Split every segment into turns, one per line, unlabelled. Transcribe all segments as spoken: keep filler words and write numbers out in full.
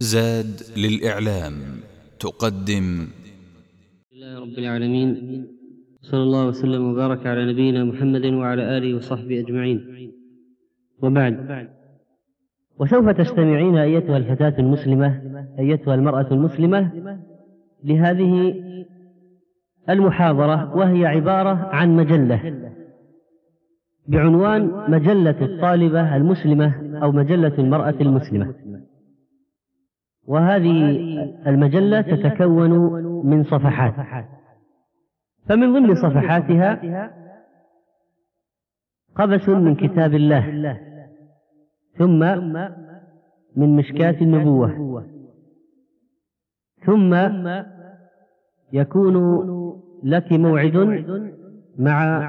زاد للإعلام تقدم.
لله رب العالمين، صلى الله وسلم وبارك على نبينا محمد وعلى آله وصحبه أجمعين، وبعد. وسوف تستمعين أيتها الفتاة المسلمة، أيتها المرأة المسلمة، لهذه المحاضرة، وهي عبارة عن مجلة بعنوان مجلة الطالبة المسلمة أو مجلة المرأة المسلمة. وهذه المجلة تتكون من صفحات، فمن ضمن صفحاتها قبس من كتاب الله، ثم من مشكاة النبوة، ثم يكون لك موعد مع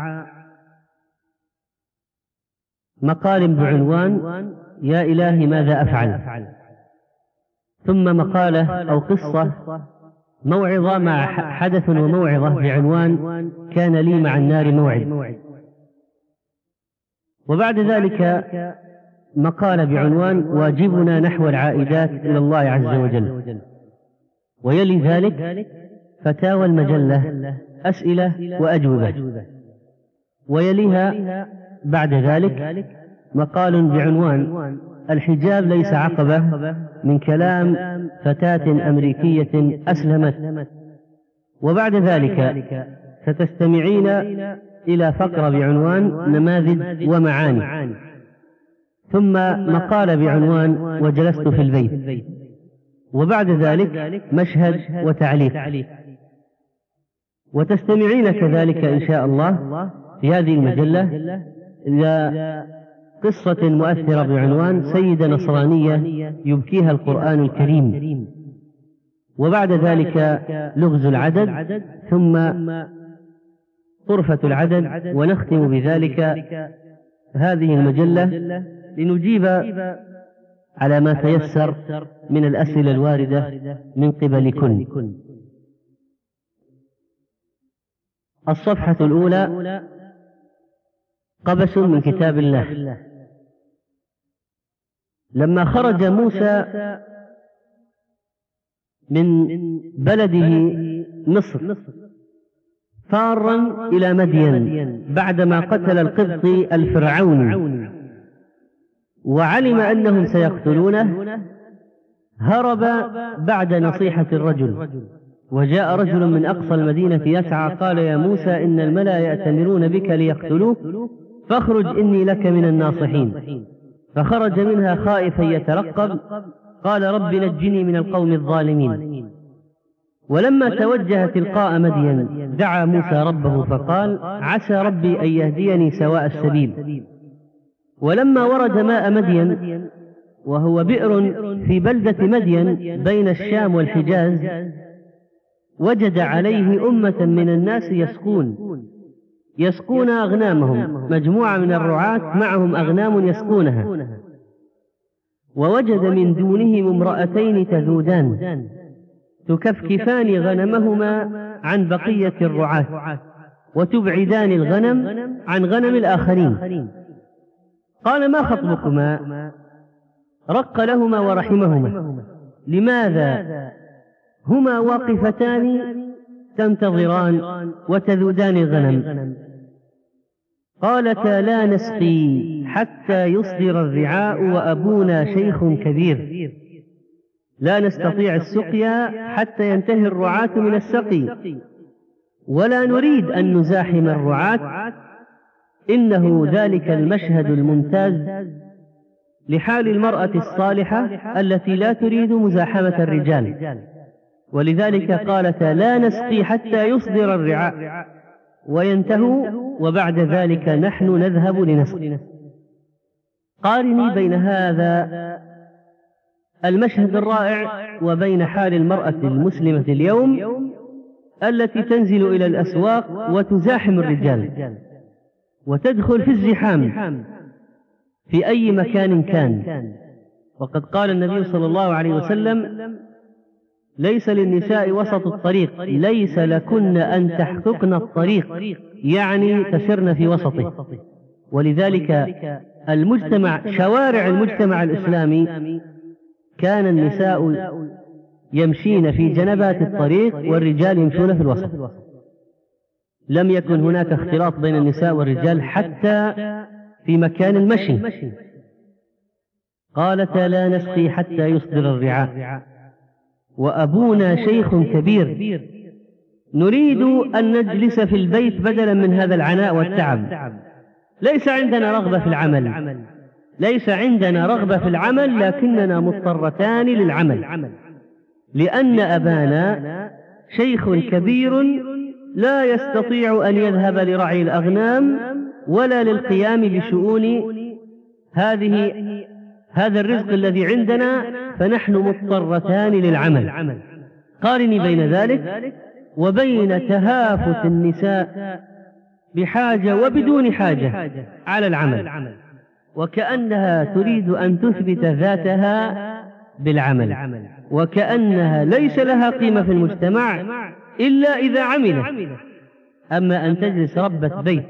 مقال بعنوان يا إلهي ماذا أفعل، ثم مقالة أو قصة موعظة مع حدث وموعظة بعنوان كان لي مع النار موعد، وبعد ذلك مقالة بعنوان واجبنا نحو العائدات إلى الله عز وجل، ويلي ذلك فتاوى المجلة أسئلة وأجوبة، ويليها بعد ذلك مقال بعنوان الحجاب ليس عقبة من كلام فتاة أمريكية أسلمت، وبعد ذلك ستستمعين إلى فقرة بعنوان نماذج ومعاني، ثم مقال بعنوان وجلست في البيت، وبعد ذلك مشهد وتعليق. وتستمعين كذلك إن شاء الله في هذه المجلة إلى قصة مؤثرة بعنوان سيدة نصرانية يبكيها القرآن الكريم، وبعد ذلك لغز العدد، ثم طرفة العدد، ونختم بذلك هذه المجلة لنجيب على ما تيسر من الأسئلة الواردة من قبلكن. الصفحة الأولى قبس من كتاب الله. لما خرج موسى من بلده مصر فارا إلى مدين بعدما قتل القبطي الفرعوني، وعلم أنهم سيقتلونه، هرب بعد نصيحة الرجل، وجاء رجل من أقصى المدينة يسعى قال يا موسى إن الملأ يأتمرون بك ليقتلوك فاخرج إني لك من الناصحين. فخرج منها خائفا يترقب، قال رب نجني من القوم الظالمين. ولما توجه تلقاء مدين دعا موسى ربه فقال عسى ربي أن يهديني سواء السبيل. ولما ورد ماء مدين وهو بئر في بلدة مدين بين الشام والحجاز وجد عليه أمة من الناس يسقون يسقون أغنامهم، مجموعة من الرعاة معهم أغنام يسقونها، ووجد من دونهم امرأتين تذودان تكفكفان غنمهما عن بقية الرعاة وتبعدان الغنم عن غنم الآخرين. قال ما خطبكما؟ رق لهما ورحمهما، لماذا هما واقفتان تنتظران وتذودان الغنم؟ قالتا لا نسقي حتى يصدر الرعاء وأبونا شيخ كبير، لا نستطيع السقيا حتى ينتهي الرعاة من السقي، ولا نريد أن نزاحم الرعاة، إنه ذلك المشهد الممتاز لحال المرأة الصالحة التي لا تريد مزاحمة الرجال، ولذلك قالتا لا نسقي حتى يصدر الرعاء وينتهوا، وبعد ذلك نحن نذهب لنسقي. قارني بين هذا المشهد الرائع وبين حال المرأة المسلمة اليوم التي تنزل إلى الأسواق وتزاحم الرجال وتدخل في الزحام في أي مكان كان. وقد قال النبي صلى الله عليه وسلم ليس للنساء وسط الطريق، ليس لكن أن تحققن الطريق، يعني تسرن في وسطه. ولذلك المجتمع، شوارع المجتمع الإسلامي كان النساء يمشين في جنبات الطريق والرجال يمشون في الوسط، لم يكن هناك اختلاط بين النساء والرجال حتى في مكان المشي. قالتا لا نسقي حتى يصدر الرعاء وأبونا شيخ كبير، نريد أن نجلس في البيت بدلا من هذا العناء والتعب، ليس عندنا رغبة في العمل ليس عندنا رغبة في العمل لكننا مضطرتان للعمل، لأن أبانا شيخ كبير لا يستطيع أن يذهب لرعي الأغنام ولا للقيام بشؤون هذه هذا الرزق الذي عندنا، فنحن مضطرتان للعمل. قارني بين ذلك وبين تهافت النساء بحاجة وبدون حاجة على العمل، وكأنها تريد أن تثبت ذاتها بالعمل، وكأنها ليس لها قيمة في المجتمع إلا إذا عملت. أما أن تجلس ربة بيت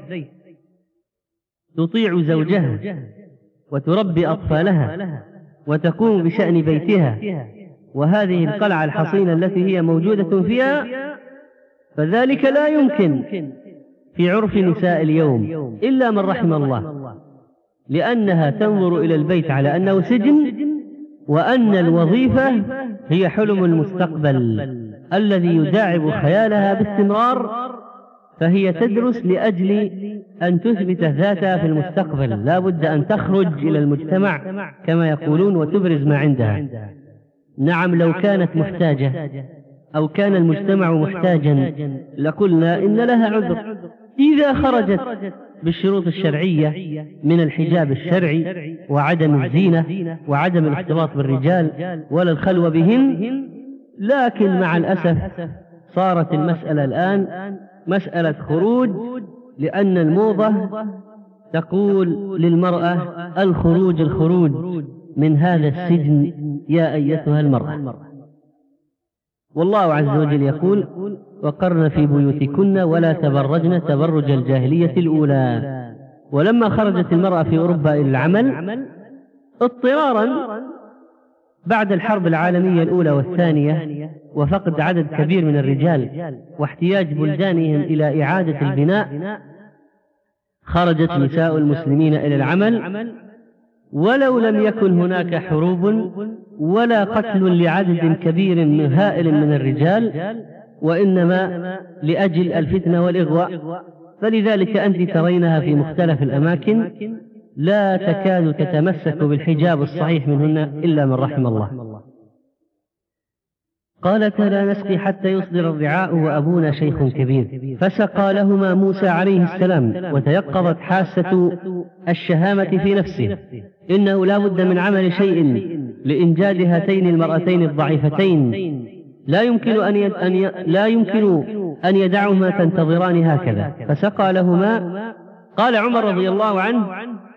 تطيع زوجها وتربي أطفالها وتقوم بشأن بيتها، وهذه القلعة الحصينة التي هي موجودة فيها، فذلك لا يمكن في عرف نساء اليوم إلا من رحم الله، لأنها تنظر إلى البيت على أنه سجن، وأن الوظيفة هي حلم المستقبل الذي يداعب خيالها باستمرار، فهي تدرس لأجل أن تثبت ذاتها في المستقبل، لا بد أن تخرج إلى المجتمع كما يقولون وتبرز ما عندها. نعم، لو كانت محتاجة أو كان المجتمع محتاجا لقلنا إن لها عذر إذا خرجت بالشروط الشرعية من الحجاب الشرعي وعدم الزينة وعدم الاختلاط بالرجال ولا الخلوة بهم. لكن مع الأسف صارت المسألة الآن مسألة خروج، لأن الموضة تقول للمرأة الخروج الخروج من هذا السجن يا أيتها المرأة. والله عز وجل يقول وقرن في بيوتكن ولا تبرجن تبرج الجاهلية الأولى. ولما خرجت المرأة في أوروبا إلى العمل اضطرارا بعد الحرب العالمية الأولى والثانية وفقد عدد كبير من الرجال واحتياج بلدانهم إلى إعادة البناء، خرجت نساء المسلمين إلى العمل، ولو لم يكن هناك حروب ولا قتل لعدد كبير من هائل من الرجال، وإنما لأجل الفتنة والإغواء. فلذلك أنت ترينها في مختلف الأماكن لا تكاد تتمسك بالحجاب الصحيح منهن إلا من رحم الله. قالت لا نسقي حتى يصدر الرعاء وأبونا شيخ كبير، فسقى لهما موسى عليه السلام، وتيقظت حاسة الشهامة في نفسه إنه لا بد من عمل شيء لإنجاد هاتين المرأتين الضعيفتين، لا يمكن أن ي... أن ي... لا يمكن أن يدعهما تنتظران هكذا، فسقى لهما. قال عمر رضي الله عنه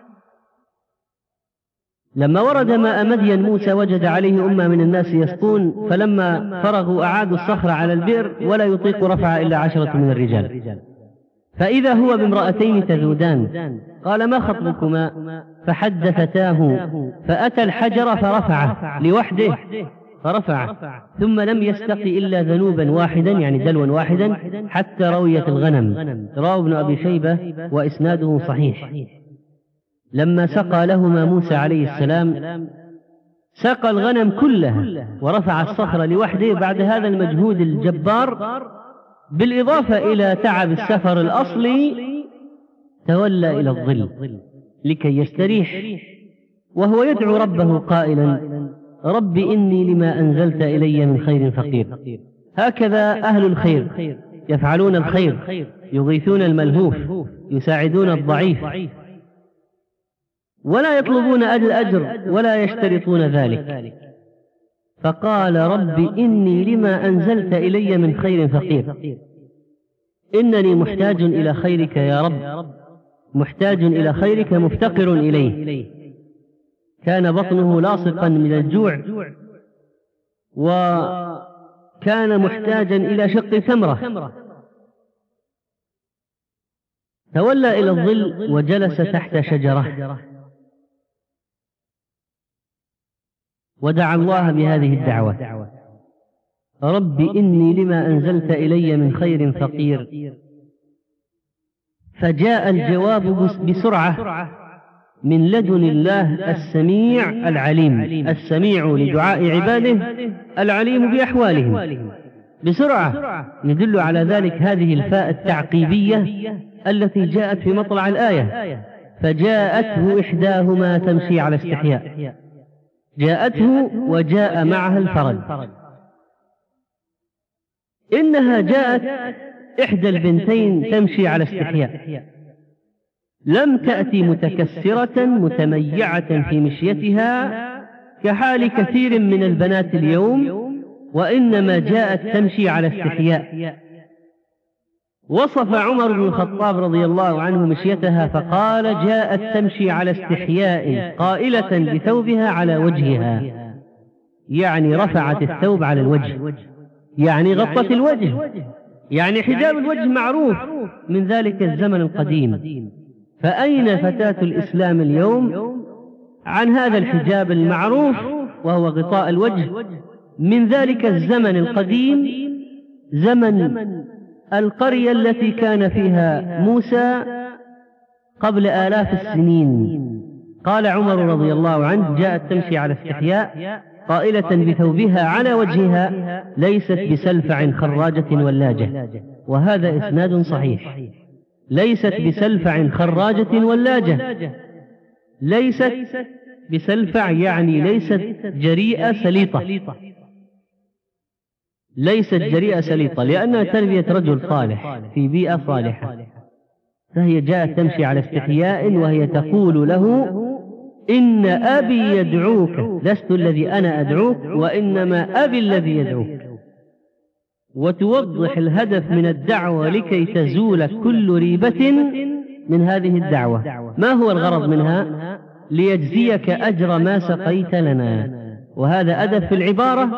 لما ورد ماء مدين موسى وجد عليه أمة من الناس يسقون، فلما فرغوا أعادوا الصخر على البئر ولا يطيق رفع إلا عشرة من الرجال، فإذا هو بامرأتين تذودان. قال ما خطبكما؟ فحدثتاه، فأتى الحجر فرفعه لوحده فرفعه، ثم لم يستقي إلا ذنوبا واحدا يعني دلوا واحدا حتى رويت الغنم. رواه ابن أبي شيبة وإسناده صحيح. لما سقى لهما موسى عليه السلام سقى الغنم كلها ورفع الصخر لوحده بعد هذا المجهود الجبار، بالإضافة إلى تعب السفر الأصلي تولى إلى الظل لكي يستريح، وهو يدعو ربه قائلا رب إني لما أنزلت إلي من خير فقير. هكذا أهل الخير يفعلون الخير، يغيثون الملهوف، يساعدون الضعيف، ولا يطلبون الأجر ولا يشترطون ذلك. فقال رب إني لما أنزلت إلي من خير فقير، إنني محتاج إلى خيرك يا رب، محتاج إلى خيرك مفتقر إليه. كان بطنه لاصقا من الجوع، وكان محتاجا إلى شق تمرة، تولى إلى الظل وجلس تحت شجرة. ودعا الله بهذه الدعوة: رب إني لما أنزلت إلي من خير فقير. فجاء الجواب بسرعة من لدن الله السميع العليم، السميع لدعاء عباده العليم بأحوالهم، بسرعة. يدل على ذلك هذه الفاء التعقيبية التي جاءت في مطلع الآية: فجاءته إحداهما تمشي على استحياء. جاءته وجاء معها الفرد. إنها جاءت إحدى البنتين تمشي على استحياء، لم تأتي متكسرة متميعة في مشيتها كحال كثير من البنات اليوم، وإنما جاءت تمشي على استحياء. وصف عمر بن الخطاب رضي الله عنه مشيتها فقال: جاءت تمشي على استحياء قائلة بثوبها على وجهها، يعني رفعت الثوب على الوجه، يعني غطت الوجه، يعني حجاب الوجه معروف من ذلك الزمن القديم. فأين فتاة الإسلام اليوم عن هذا الحجاب المعروف وهو غطاء الوجه من ذلك الزمن القديم، زمن القرية التي كان فيها موسى قبل آلاف السنين؟ قال عمر رضي الله عنه: جاءت تمشي على استحياء قائلة بثوبها على وجهها ليست بسلفع خراجة ولاجة. وهذا إسناد صحيح. ليست بسلفع خراجة ولاجة، ليست بسلفع يعني ليست جريئة سليطة، ليست جريئة سليطة، لأنها تربية رجل صالح في بيئة صالحة. فهي جاءت تمشي على استحياء وهي تقول له: إن أبي يدعوك، لست الذي أنا أدعوك وإنما أبي الذي يدعوك. وتوضح الهدف من الدعوة لكي تزول كل ريبة من هذه الدعوة. ما هو الغرض منها؟ ليجزيك أجر ما سقيت لنا. وهذا أدب في العبارة،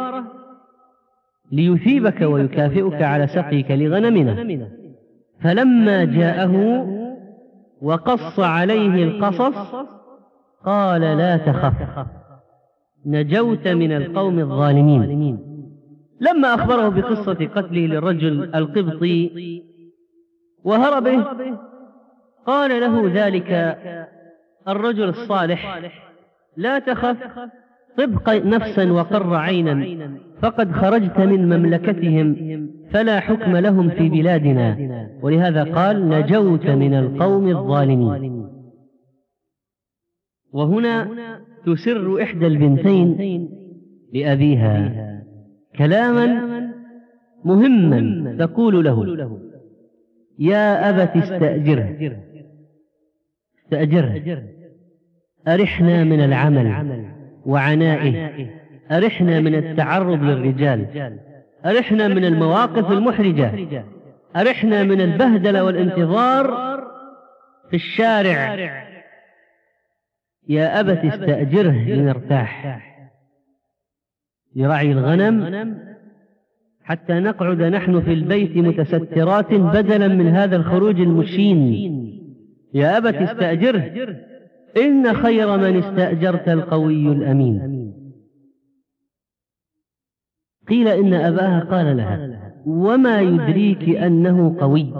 ليثيبك ويكافئك على سقيك لغنمنا. فلما جاءه وقص عليه القصص قال: لا تخف، نجوت من القوم الظالمين. لما أخبره بقصة قتله للرجل القبطي وهربه، قال له ذلك الرجل الصالح: لا تخف، طبق نفسا وقر عينا، فقد خرجت من مملكتهم فلا حكم لهم في بلادنا. ولهذا قال: نجوت من القوم الظالمين. وهنا تسر إحدى البنتين لأبيها كلاما مهما، تقول له: يا أبت استأجره، استأجره، أرحنا من العمل وعنائه، أرحنا من التعرض للرجال، أرحنا من المواقف المحرجة، أرحنا من البهدلة والانتظار في الشارع. يا أبت استأجره لنرتاح، لرعي الغنم، حتى نقعد نحن في البيت متسترات بدلا من هذا الخروج المشين. يا أبت استأجره، إن خير من استأجرت القوي الأمين. قيل إن أباها قال لها: وما يدريك أنه قوي،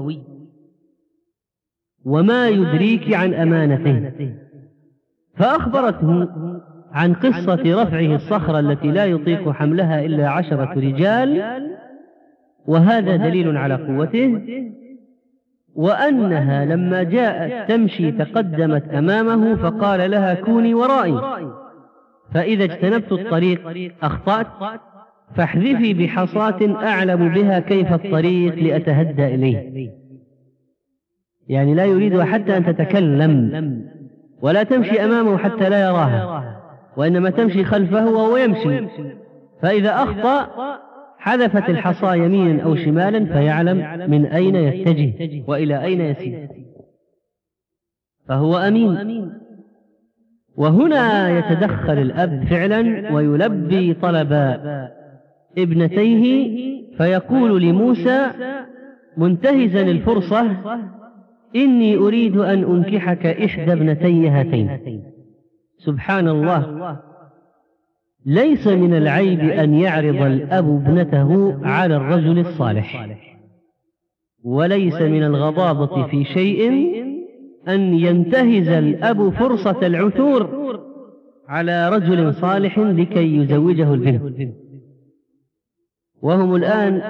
وما يدريك عن أمانته؟ فأخبرته عن قصة رفعه الصخرة التي لا يطيق حملها إلا عشرة رجال، وهذا دليل على قوته، وأنها لما جاءت تمشي تقدمت أمامه فقال لها: كوني ورائي، فإذا اجتنبت الطريق أخطأت فاحذفي بحصاة أعلم بها كيف الطريق لأتهدى إليه. يعني لا يريد حتى أن تتكلم، ولا تمشي أمامه حتى لا يراها، وإنما تمشي خلفه وهو يمشي، فإذا أخطأ حذفت الحصى يمينا أو شمالا فيعلم من أين يتجه وإلى أين يسير، فهو أمين. وهنا يتدخل الأب فعلا ويلبي طلب ابنتيه، فيقول لموسى منتهزا الفرصة: إني أريد أن أنكحك إحدى ابنتي هاتين. سبحان الله، ليس من العيب أن يعرض الأب ابنته على الرجل الصالح، وليس من الغضاضة في شيء أن ينتهز الأب فرصة العثور على رجل صالح لكي يزوجه البنت. وهم الآن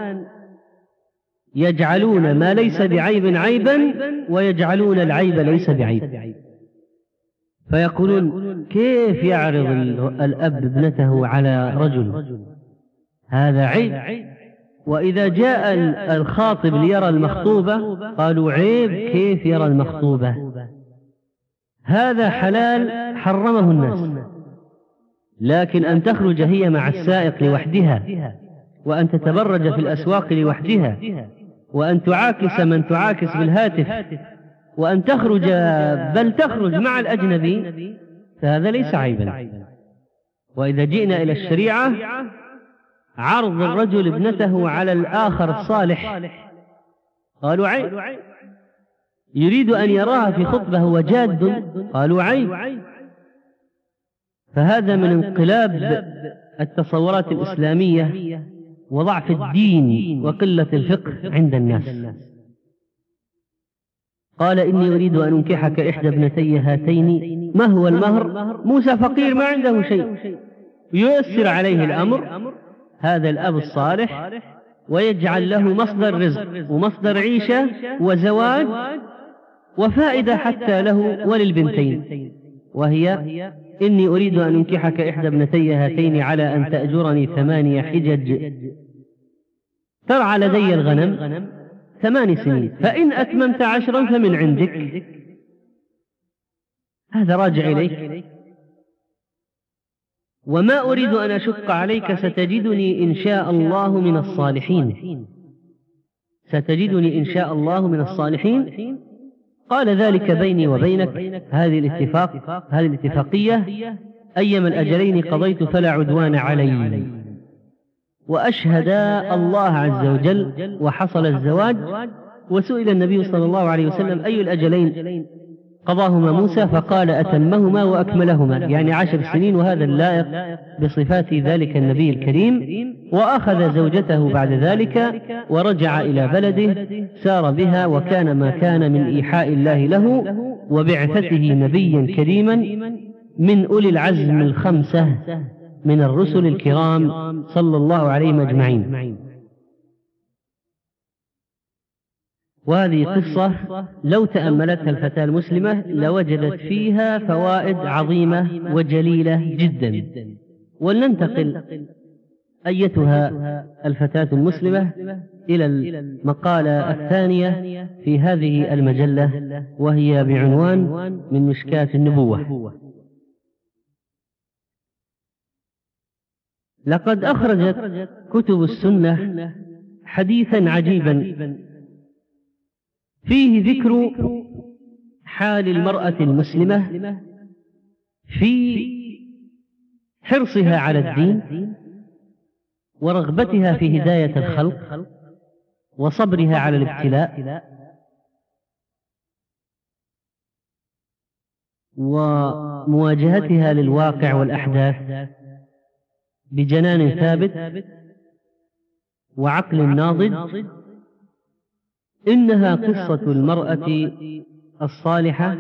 يجعلون ما ليس بعيب عيبا، ويجعلون العيب ليس بعيب، فيقولون كيف يعرض الأب ابنته على رجل، هذا عيب. وإذا جاء الخاطب ليرى المخطوبة قالوا عيب، كيف يرى المخطوبة، هذا حلال حرمه الناس. لكن أن تخرج هي مع السائق لوحدها، وأن تتبرج في الأسواق لوحدها، وأن تعاكس من تعاكس بالهاتف، وأن تخرج بل تخرج مع الأجنبي، فهذا ليس عيبا. وإذا جئنا إلى الشريعة، عرض الرجل ابنته على الآخر الصالح قالوا عيب. يريد أن يراها في خطبة وجاد قالوا عيب. فهذا من انقلاب التصورات الإسلامية وضعف الدين وقلة الفقه عند الناس. قال إني أريد أن أنكحك إحدى ابنتي هاتين. ما هو المهر؟ موسى فقير ما عنده شيء، ييسر عليه الأمر هذا الأب الصالح، ويجعل له مصدر رزق ومصدر عيشة وزواج وفائدة حتى له وللبنتين، وهي إني أريد أن أنكحك إحدى ابنتي هاتين على أن تأجرني ثمانية حجج ترعى لدي الغنم ثمان سنين، فإن أتممت عشرا فمن عندك. هذا راجع إليك، وما أريد أن أشق عليك، ستجدني إن شاء الله من الصالحين، ستجدني إن شاء الله من الصالحين. قال ذلك بيني وبينك، هذه الاتفاق هذه الاتفاقية أيما الأجلين قضيت فلا عدوان علي. وأشهد الله عز وجل وحصل الزواج. وسئل النبي صلى الله عليه وسلم أي الأجلين قضاهما موسى، فقال أتمهما وأكملهما، يعني عشر سنين، وهذا اللائق بصفات ذلك النبي الكريم. وأخذ زوجته بعد ذلك ورجع إلى بلده، سار بها، وكان ما كان من إيحاء الله له وبعثته نبيا كريما من أولي العزم الخمسة من الرسل الكرام صلى الله عليهم أجمعين. وهذه قصة لو تأملتها الفتاة المسلمة لوجدت فيها فوائد عظيمة وجليلة جدا. ولننتقل أيتها الفتاة المسلمة إلى المقالة الثانية في هذه المجلة، وهي بعنوان من مشكاة النبوة. لقد أخرجت كتب السنة حديثا عجيبا فيه ذكر حال المرأة المسلمة في حرصها على الدين ورغبتها في هداية الخلق وصبرها على الابتلاء ومواجهتها للواقع والأحداث بجنان ثابت وعقل ناضج. إنها قصة المرأة الصالحة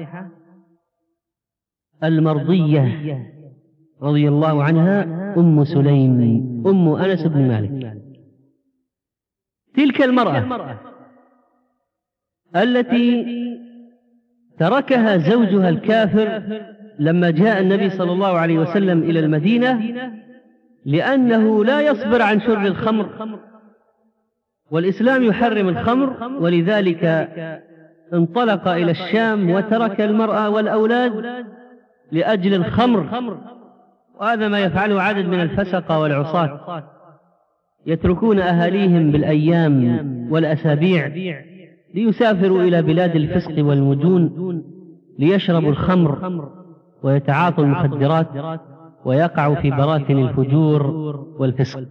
المرضية رضي الله عنها، أم سليم أم أنس بن مالك. تلك المرأة التي تركها زوجها الكافر لما جاء النبي صلى الله عليه وسلم إلى المدينة لأنه لا يصبر عن شرب الخمر، والإسلام يحرم الخمر، ولذلك انطلق إلى الشام وترك المرأة والأولاد لأجل الخمر. وهذا ما يفعله عدد من الفسقة والعصاة، يتركون أهاليهم بالأيام والأسابيع ليسافروا إلى بلاد الفسق والمجون ليشربوا الخمر ويتعاطوا المخدرات ويقعوا في براثن الفجور والفسق.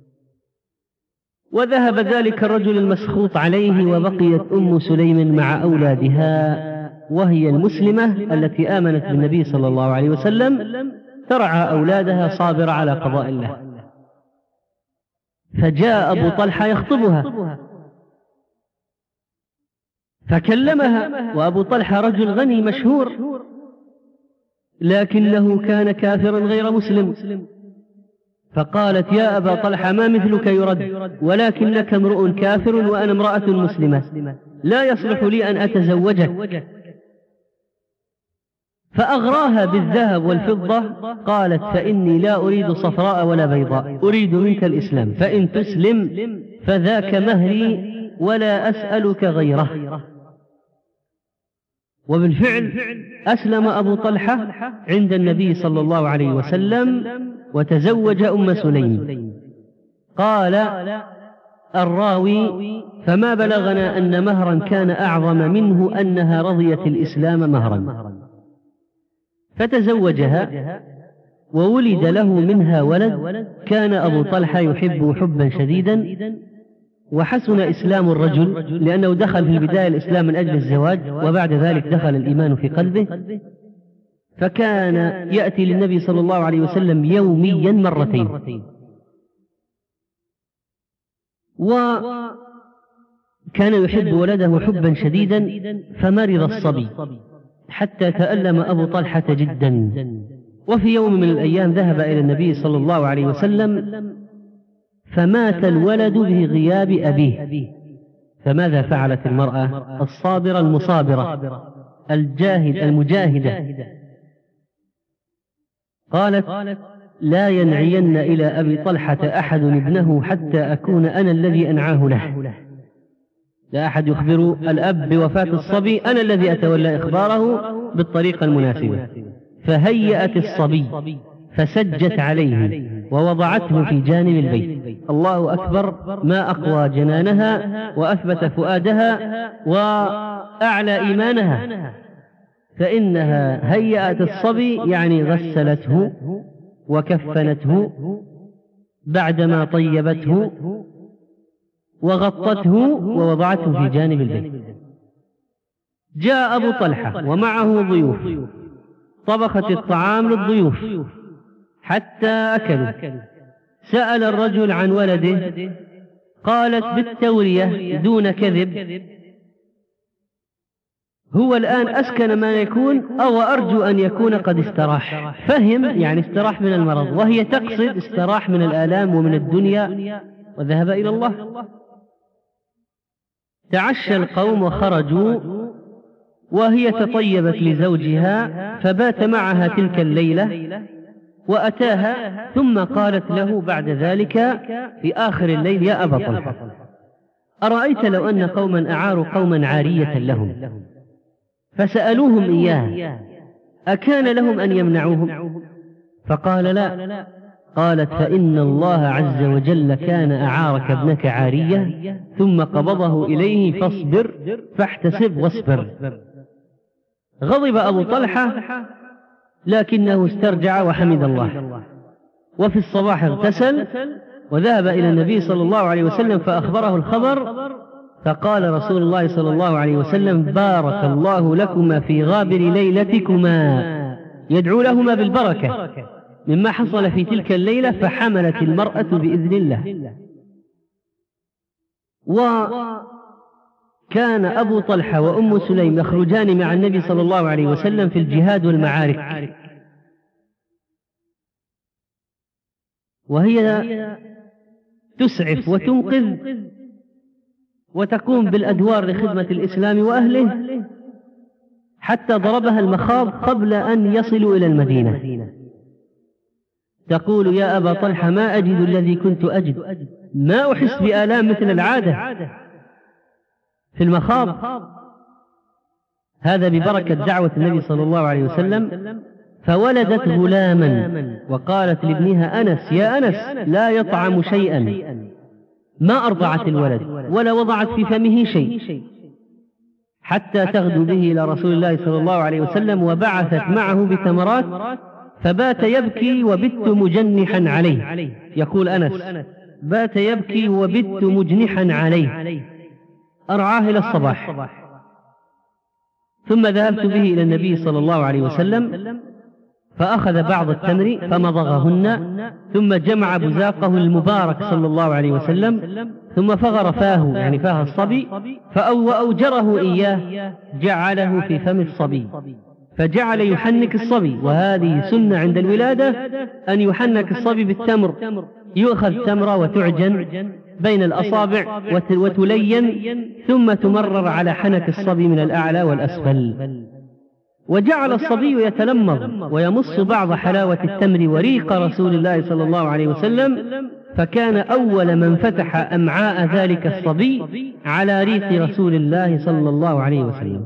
وذهب ذلك الرجل المسخوط عليه، وبقيت أم سليم مع أولادها، وهي المسلمة التي آمنت بالنبي صلى الله عليه وسلم ترعى أولادها صابرة على قضاء الله. فجاء أبو طلحة يخطبها فكلمها، وأبو طلحة رجل غني مشهور، لكنه كان كافرا غير مسلم. فقالت: يا أبا طلحة ما مثلك يرد، ولكنك امرؤ كافر وأنا امرأة مسلمة، لا يصلح لي أن أتزوجك. فأغراها بالذهب والفضة. قالت: فإني لا أريد صفراء ولا بيضاء، أريد منك الإسلام، فإن تسلم فذاك مهري ولا أسألك غيره. وبالفعل أسلم أبو طلحة عند النبي صلى الله عليه وسلم وتزوج أم سليم. قال الراوي: فما بلغنا أن مهرا كان أعظم منه أنها رضيت الإسلام مهرا. فتزوجها وولد له منها ولد. كان أبو طلحة يحبه حبا شديدا، وحسن إسلام الرجل لأنه دخل في البداية الإسلام من أجل الزواج، وبعد ذلك دخل الإيمان في قلبه، فكان يأتي للنبي صلى الله عليه وسلم يوميا مرتين. وكان يحب ولده حبا شديدا، فمرض الصبي حتى تألم أبو طلحة جدا. وفي يوم من الأيام ذهب إلى النبي صلى الله عليه وسلم فمات الولد بغياب أبيه. فماذا فعلت المرأة الصابرة المصابرة الجاهد المجاهدة؟ قالت: لا ينعين إلى أبي طلحة أحد ابنه حتى أكون أنا الذي أنعاه له. لا أحد يخبر الأب بوفاة الصبي، أنا الذي أتولى إخباره بالطريقة المناسبة. فهيأت الصبي فسجت عليه ووضعته في جانب البيت. الله أكبر، ما أقوى جنانها وأثبت فؤادها وأعلى إيمانها. فإنها هيأت الصبي يعني غسلته وكفنته بعدما طيبته وغطته ووضعته في جانب البيت. جاء أبو طلحة ومعه ضيوف، طبخت الطعام للضيوف حتى أكلوا. سأل الرجل عن ولده، قالت بالتورية دون كذب: هو الآن أسكن ما يكون، أو أرجو أن يكون قد استراح. فهم يعني استراح من المرض، وهي تقصد استراح من الآلام ومن الدنيا وذهب إلى الله. تعشى القوم وخرجوا، وهي تطيبت لزوجها فبات معها تلك الليلة وأتاها، ثم قالت له بعد ذلك في آخر الليل: يا أبا طلحة، أرأيت لو أن قوما أعاروا قوما عارية لهم فسألوهم إياه أكان لهم أن يمنعوهم؟ فقال: لا. قالت: فإن الله عز وجل كان أعارك ابنك عارية ثم قبضه إليه، فاصبر فاحتسب واصبر. غضب أبو طلحة لكنه استرجع وحمد الله. وفي الصباح اغتسل وذهب إلى النبي صلى الله عليه وسلم فأخبره الخبر. فقال رسول الله صلى الله عليه وسلم: بارك الله لكما في غابر ليلتكما، يدعو لهما بالبركة مما حصل في تلك الليلة. فحملت المرأة بإذن الله. وكان أبو طلحة وأم سليم يخرجان مع النبي صلى الله عليه وسلم في الجهاد والمعارك، وهي تسعف وتنقذ وتقوم بالأدوار لخدمة الإسلام وأهله، حتى ضربها المخاض قبل أن يصلوا إلى المدينة. تقول: يا أبا طلحة ما أجد الذي كنت أجد، ما أحس بآلام مثل العادة في المخاض. هذا ببركة دعوة النبي صلى الله عليه وسلم. فولدت غلاما، وقالت لابنها أنس: يا أنس لا يطعم شيئا، ما أرضعت الولد ولا وضعت في فمه شيء حتى تغدو به إلى رسول الله صلى الله عليه وسلم، وبعثت معه بتمرات، فبات يبكي وبت مجنحا عليه. يقول أنس: بات يبكي وبت مجنحا عليه، أرعاه إلى الصباح. ثم ذهبت به إلى النبي صلى الله عليه وسلم فأخذ بعض التمر فمضغهن، ثم جمع بزاقه المبارك صلى الله عليه وسلم، ثم فغر فاه يعني فاه الصبي وأوجره إياه، جعله في فم الصبي فجعل يحنك الصبي. وهذه سنة عند الولادة أن يحنك الصبي بالتمر، يؤخذ تمرة وتعجن بين الأصابع وتلين، ثم تمرر على حنك الصبي من الأعلى والأسفل. وجعل الصبي يتلمض ويمص بعض حلاوة التمر وريق رسول الله صلى الله عليه وسلم، فكان أول من فتح أمعاء ذلك الصبي على ريق رسول الله صلى الله عليه وسلم.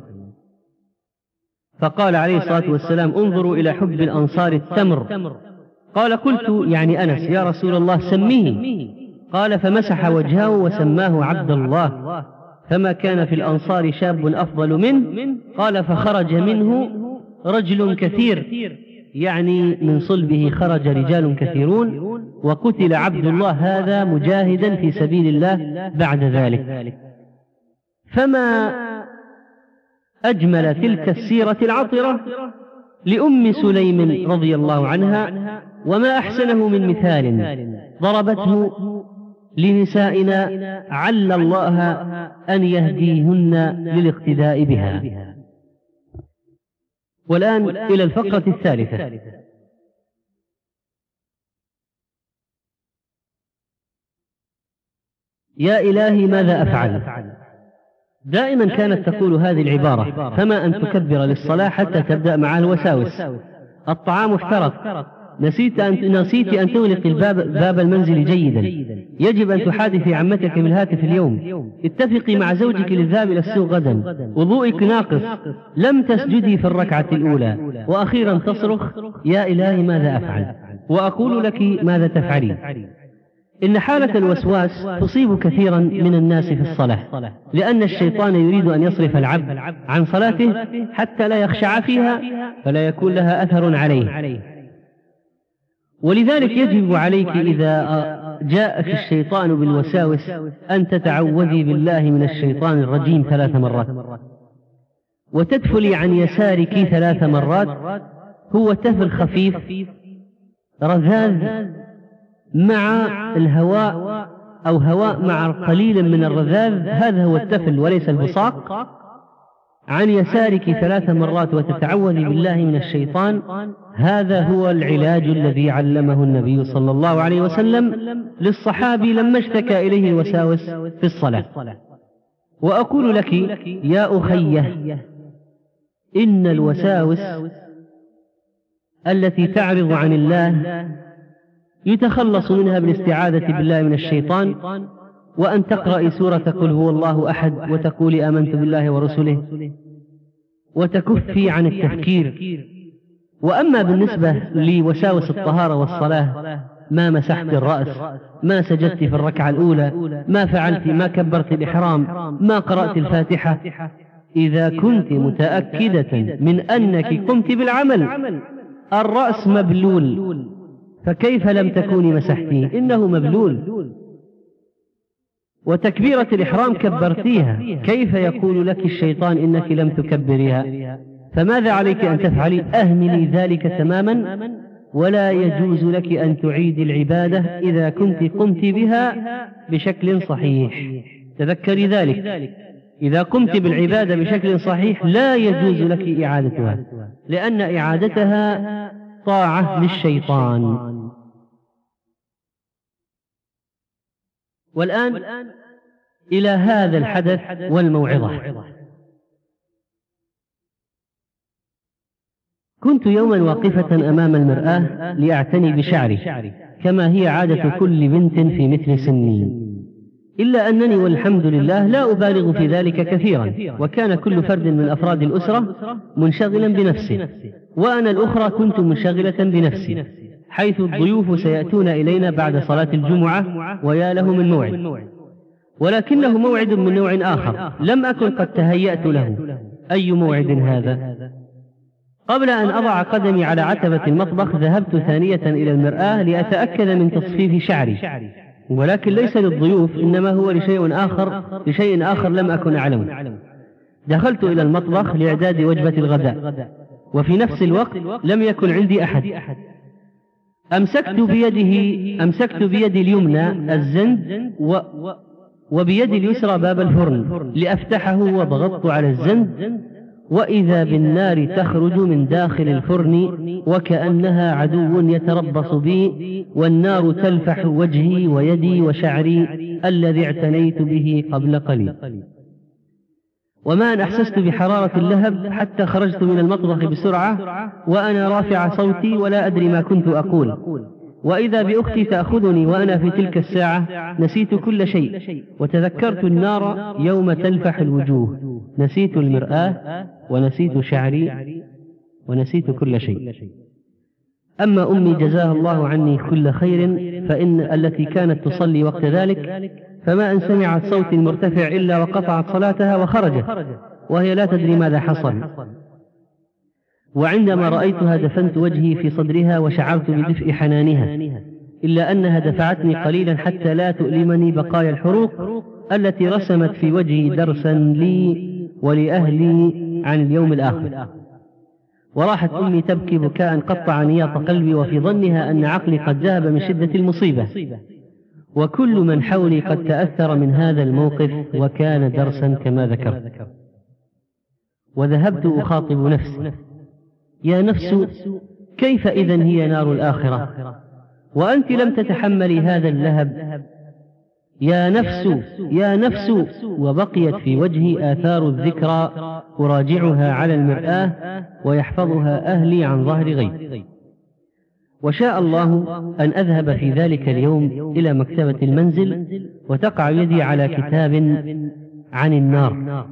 فقال عليه الصلاة والسلام: انظروا إلى حب الأنصار التمر. قال: قلت يعني أنس يا رسول الله سميه. قال: فمسح وجهه وسماه عبد الله، فما كان في الأنصار شاب أفضل منه. قال: فخرج منه رجل كثير، يعني من صلبه خرج رجال كثيرون، وقتل عبد الله هذا مجاهدا في سبيل الله بعد ذلك. فما أجمل تلك السيرة العطرة لأم سليم رضي الله عنها، وما أحسنه من مثال ضربته لنسائنا عل الله أن يهديهن للاقتداء بها. والآن إلى الفقرة الثالثة. يا إلهي ماذا أفعل؟ دائما كانت تقول هذه العبارة: فما أن تكبر للصلاة حتى تبدأ معها الوساوس. الطعام احترق، نسيت أن, نسيت أن تغلق الباب باب المنزل جيدا، يجب أن تحادثي عمتك بالهاتف اليوم، اتفقي مع زوجك للذهاب إلى السوق غدا، وضوئك ناقص، لم تسجدي في الركعة الأولى، وأخيرا تصرخ: يا إلهي ماذا أفعل؟ وأقول لك ماذا تفعلين. إن حالة الوسواس تصيب كثيرا من الناس في الصلاة، لأن الشيطان يريد أن يصرف العبد عن صلاته حتى لا يخشع فيها فلا يكون لها أثر عليه. ولذلك يجب عليك إذا جاءك الشيطان بالوساوس أن تتعوذي بالله من الشيطان الرجيم ثلاث مرات، وتدفلي عن يسارك ثلاث مرات. هو تفل خفيف رذاذ مع الهواء أو هواء مع قليل من الرذاذ، هذا هو التفل وليس البصاق. عن يسارك ثلاث مرات وتتعوذي بالله من الشيطان، هذا هو العلاج الذي علمه النبي صلى الله عليه وسلم للصحابي لما اشتكى إليه الوساوس في الصلاة. وأقول لك يا أخيه، إن الوساوس التي تعرض عن الله يتخلص منها بالاستعاذة بالله من الشيطان، وأن تقرأي سورة قل هو الله أحد وتقولي آمنت بالله ورسله، وتكفي عن التفكير. وأما بالنسبة لوساوس الطهارة والصلاة، ما مسحت الرأس، ما سجدت في الركعة الأولى، ما فعلت، ما كبرت الإحرام، ما قرأت الفاتحة، إذا كنت متأكدة من أنك قمت بالعمل، الرأس مبلول، فكيف لم تكوني مسحتيه؟ إنه مبلول. وتكبيرة الإحرام كبرتيها، كيف يقول لك الشيطان إنك لم تكبريها؟ فماذا عليك أن تفعلي؟ أهملي ذلك تماما، ولا يجوز لك أن تعيدي العبادة إذا كنت قمت بها بشكل صحيح. تذكري ذلك، إذا قمت بالعبادة بشكل صحيح لا يجوز لك إعادتها، لأن إعادتها طاعة للشيطان. والآن إلى هذا الحدث والموعظة. كنت يوما واقفة أمام المرآة لأعتني بشعري كما هي عادة كل بنت في مثل سني، إلا أنني والحمد لله لا أبالغ في ذلك كثيرا، وكان كل فرد من أفراد الأسرة منشغلا بنفسه، وأنا الأخرى كنت منشغلة بنفسي، حيث الضيوف سيأتون إلينا بعد صلاة الجمعة ويا له من موعد، ولكنه موعد من نوع آخر لم أكن قد تهيأت له. أي موعد هذا؟ قبل أن أضع قدمي على عتبة المطبخ ذهبت ثانية إلى المرآة لأتأكد من تصفيف شعري، ولكن ليس للضيوف، إنما هو لشيء آخر لشيء آخر لم أكن أعلمه. دخلت إلى المطبخ لإعداد وجبة الغداء، وفي نفس الوقت لم يكن عندي أحد. أمسكت بيده أمسكت بيدي اليمنى الزند و وبيدي اليسرى باب الفرن لأفتحه، وضغطت على الزند، وإذا بالنار تخرج من داخل الفرن وكأنها عدو يتربص بي، والنار تلفح وجهي ويدي وشعري الذي اعتنيت به قبل قليل. وما أن أحسست بحرارة اللهب حتى خرجت من المطبخ بسرعة وأنا رافع صوتي ولا أدري ما كنت أقول، وإذا بأختي تأخذني وأنا في تلك الساعة نسيت كل شيء، وتذكرت النار يوم تلفح الوجوه، نسيت المرآة ونسيت شعري ونسيت كل شيء. أما أمي جزاها الله عني كل خير فإن التي كانت تصلي وقت ذلك، فما أن سمعت صوتي المرتفع إلا وقطعت صلاتها وخرجت وهي لا تدري ماذا حصل. وعندما رأيتها دفنت وجهي في صدرها وشعرت بدفء حنانها، إلا أنها دفعتني قليلا حتى لا تؤلمني بقايا الحروق التي رسمت في وجهي درسا لي ولأهلي عن اليوم الآخر. وراحت أمي تبكي بكاء قطع نياط قلبي، وفي ظنها أن عقلي قد ذهب من شدة المصيبة، وكل من حولي قد تأثر من هذا الموقف وكان درسا كما ذكرت. وذهبت أخاطب نفسي: يا نفس، كيف إذن هي نار الآخرة وأنت لم تتحملي هذا اللهب؟ يا نفس يا نفس. وبقيت في وجهي آثار الذكرى أراجعها على المرآة ويحفظها أهلي عن ظهر غيب. وشاء الله أن أذهب في ذلك اليوم إلى مكتبة المنزل وتقع يدي على كتاب عن النار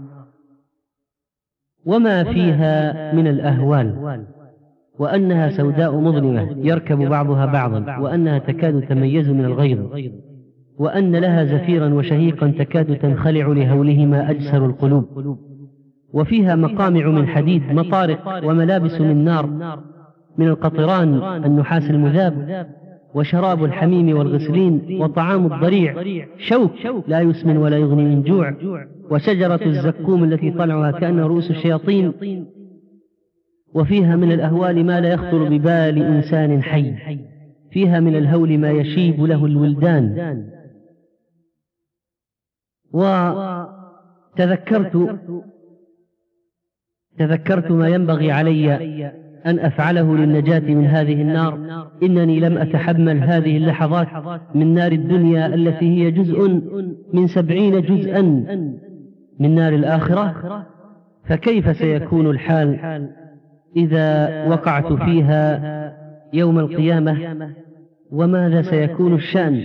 وما فيها من الأهوال، وأنها سوداء مظلمة يركب بعضها بعضا، وأنها تكاد تميز من الغيظ، وأن لها زفيرا وشهيقا تكاد تنخلع لهولهما أجسر القلوب، وفيها مقامع من حديد، مطارق وملابس من نار من القطران النحاس المذاب، وشراب الحميم والغسلين، وطعام الضريع شوك لا يسمن ولا يغني من جوع، وشجرة الزقوم التي طلعها كأنها رؤوس الشياطين. وفيها من الأهوال ما لا يخطر ببال إنسان حي، فيها من الهول ما يشيب له الولدان. وتذكرت تذكرت ما ينبغي علي أن أفعله للنجاة من هذه النار. إنني لم أتحمل هذه اللحظات من نار الدنيا التي هي جزء من سبعين جزءا من نار الآخرة، فكيف سيكون الحال إذا وقعت فيها يوم القيامة؟ وماذا سيكون الشأن؟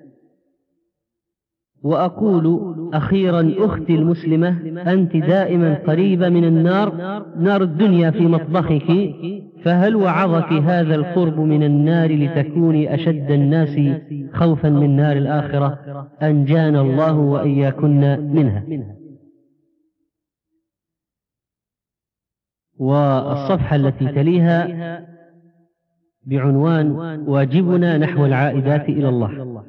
وأقول أخيرا أختي المسلمة، أنت دائما قريبة من النار، نار الدنيا في مطبخك، فهل وعظك هذا القرب من النار لتكوني أشد الناس خوفا من نار الآخرة؟ أنجانا الله وإياكن منها. والصفحة التي تليها بعنوان واجبنا نحو العائدات إلى الله.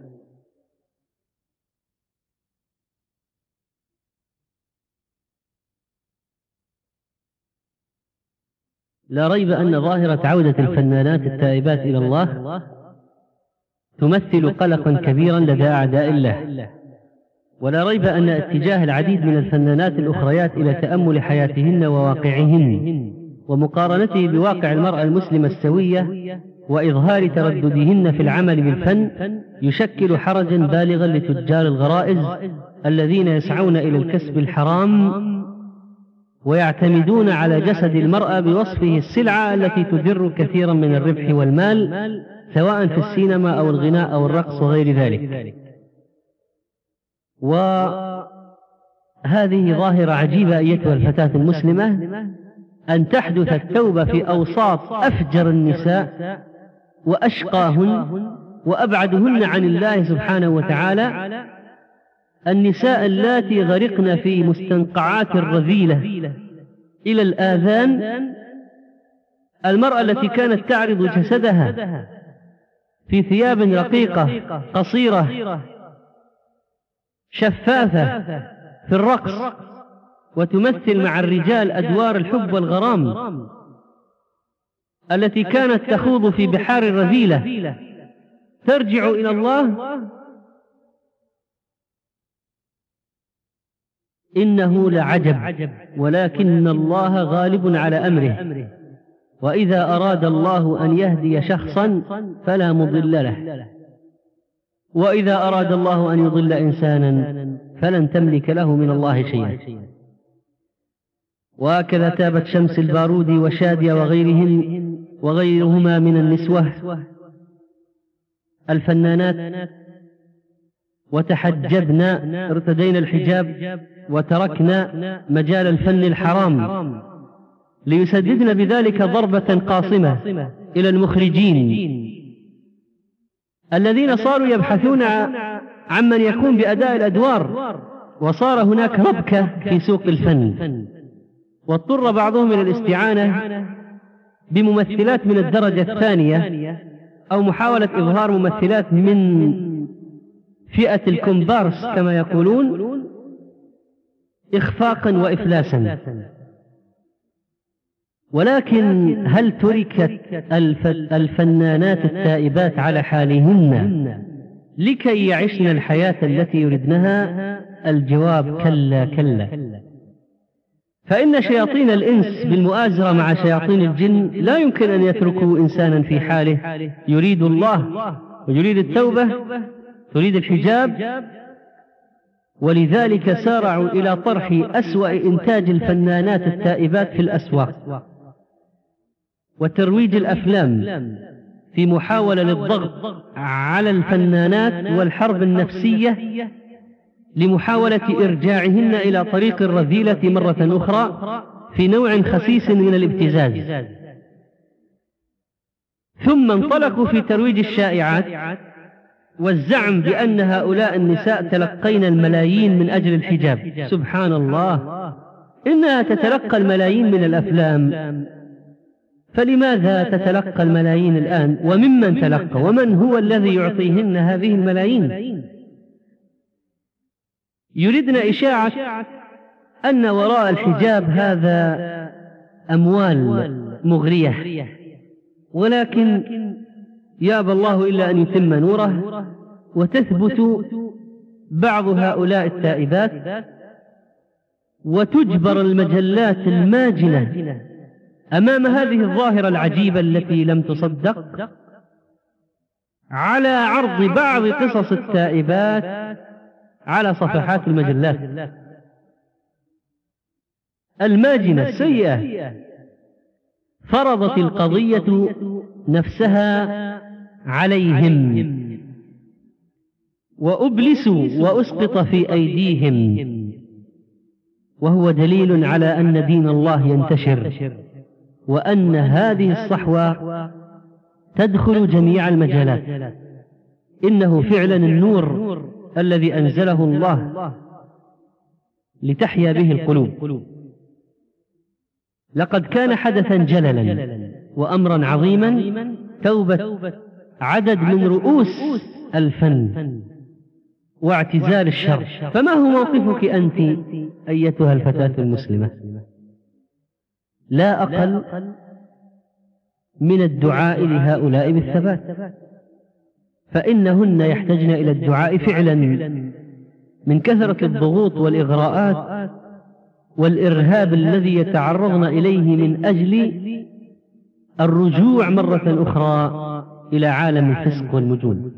لا ريب أن ظاهرة عودة الفنانات التائبات إلى الله تمثل قلقا كبيرا لدى أعداء الله، ولا ريب أن اتجاه العديد من الفنانات الأخريات إلى تأمل حياتهن وواقعهن ومقارنته بواقع المرأة المسلمة السوية وإظهار ترددهن في العمل بالفن يشكل حرجا بالغا لتجار الغرائز الذين يسعون إلى الكسب الحرام ويعتمدون على جسد المرأة بوصفه السلعة التي تدر كثيرا من الربح والمال، سواء في السينما أو الغناء أو الرقص وغير ذلك. وهذه ظاهرة عجيبة أيتها الفتاة المسلمة، أن تحدث التوبة في أوساط أفجر النساء وأشقاهن وأبعدهن عن الله سبحانه وتعالى، النساء اللاتي غرقن في مستنقعات الرذيلة إلى الآذان، المرأة التي كانت تعرض جسدها في ثياب رقيقة قصيرة شفافة في الرقص وتمثل مع الرجال أدوار الحب والغرام، التي كانت تخوض في بحار الرذيلة ترجع إلى الله، إنه لعجب، ولكن الله غالب على أمره، وإذا أراد الله أن يهدي شخصا فلا مضل له، وإذا أراد الله أن يضل إنسانا فلن تملك له من الله شيئا. وهكذا تابت شمس البارودي وشادية وغيرهن وغيرهما من النسوة الفنانات، وتحجبنا، ارتدينا الحجاب وتركنا مجال الفن الحرام، ليسددن بذلك ضربة قاصمة إلى المخرجين الذين صاروا يبحثون عمن يقوم بأداء الأدوار، وصار هناك ربكة في سوق الفن، واضطر بعضهم إلى الاستعانة بممثلات من الدرجة الثانية أو محاولة إظهار ممثلات من فئة الكومبارس كما يقولون، إخفاقا وإفلاسا. ولكن هل تركت الفنانات التائبات على حالهن لكي يعشن الحياة التي يردنها؟ الجواب كلا كلا، فإن شياطين الإنس بالمؤازرة مع شياطين الجن لا يمكن أن يتركوا إنسانا في حاله يريد الله ويريد التوبة، تريد الحجاب، ولذلك سارعوا إلى طرح أسوأ إنتاج الفنانات التائبات في الأسواق، وترويج الأفلام في محاولة للضغط على الفنانات والحرب النفسية لمحاولة إرجاعهن إلى طريق الرذيلة مرة أخرى في نوع خسيس من الابتزاز. ثم انطلقوا في ترويج الشائعات والزعم بأن هؤلاء النساء تلقين الملايين من أجل الحجاب. سبحان الله، إنها تتلقى الملايين من الأفلام، فلماذا تتلقى الملايين الآن؟ وممن تلقى؟ ومن هو الذي يعطيهن هذه الملايين؟ يريدنا إشاعة أن وراء الحجاب هذا أموال مغرية، ولكن يابى الله إلا أن يتم نوره، وتثبت بعض هؤلاء التائبات وتجبر المجلات الماجنة أمام هذه الظاهرة العجيبة التي لم تصدق على عرض بعض قصص التائبات على صفحات المجلات الماجنة السيئة. فرضت القضية نفسها عليهم وأبلسوا وأسقط في أيديهم، وهو دليل على أن دين الله ينتشر، وأن هذه الصحوة تدخل جميع المجالات. إنه فعلا النور الذي أنزله الله لتحيا به القلوب. لقد كان حدثا جللا وأمرا عظيما توبة عدد من رؤوس الفن واعتزال الشر. فما هو موقفك أنت أيتها الفتاة المسلمة؟ لا أقل من الدعاء لهؤلاء بالثبات، فإنهن يحتاجن إلى الدعاء فعلا من كثرة الضغوط والإغراءات والإرهاب الذي يتعرضن إليه من أجل الرجوع مرة أخرى إلى عالم الفسق والمجون.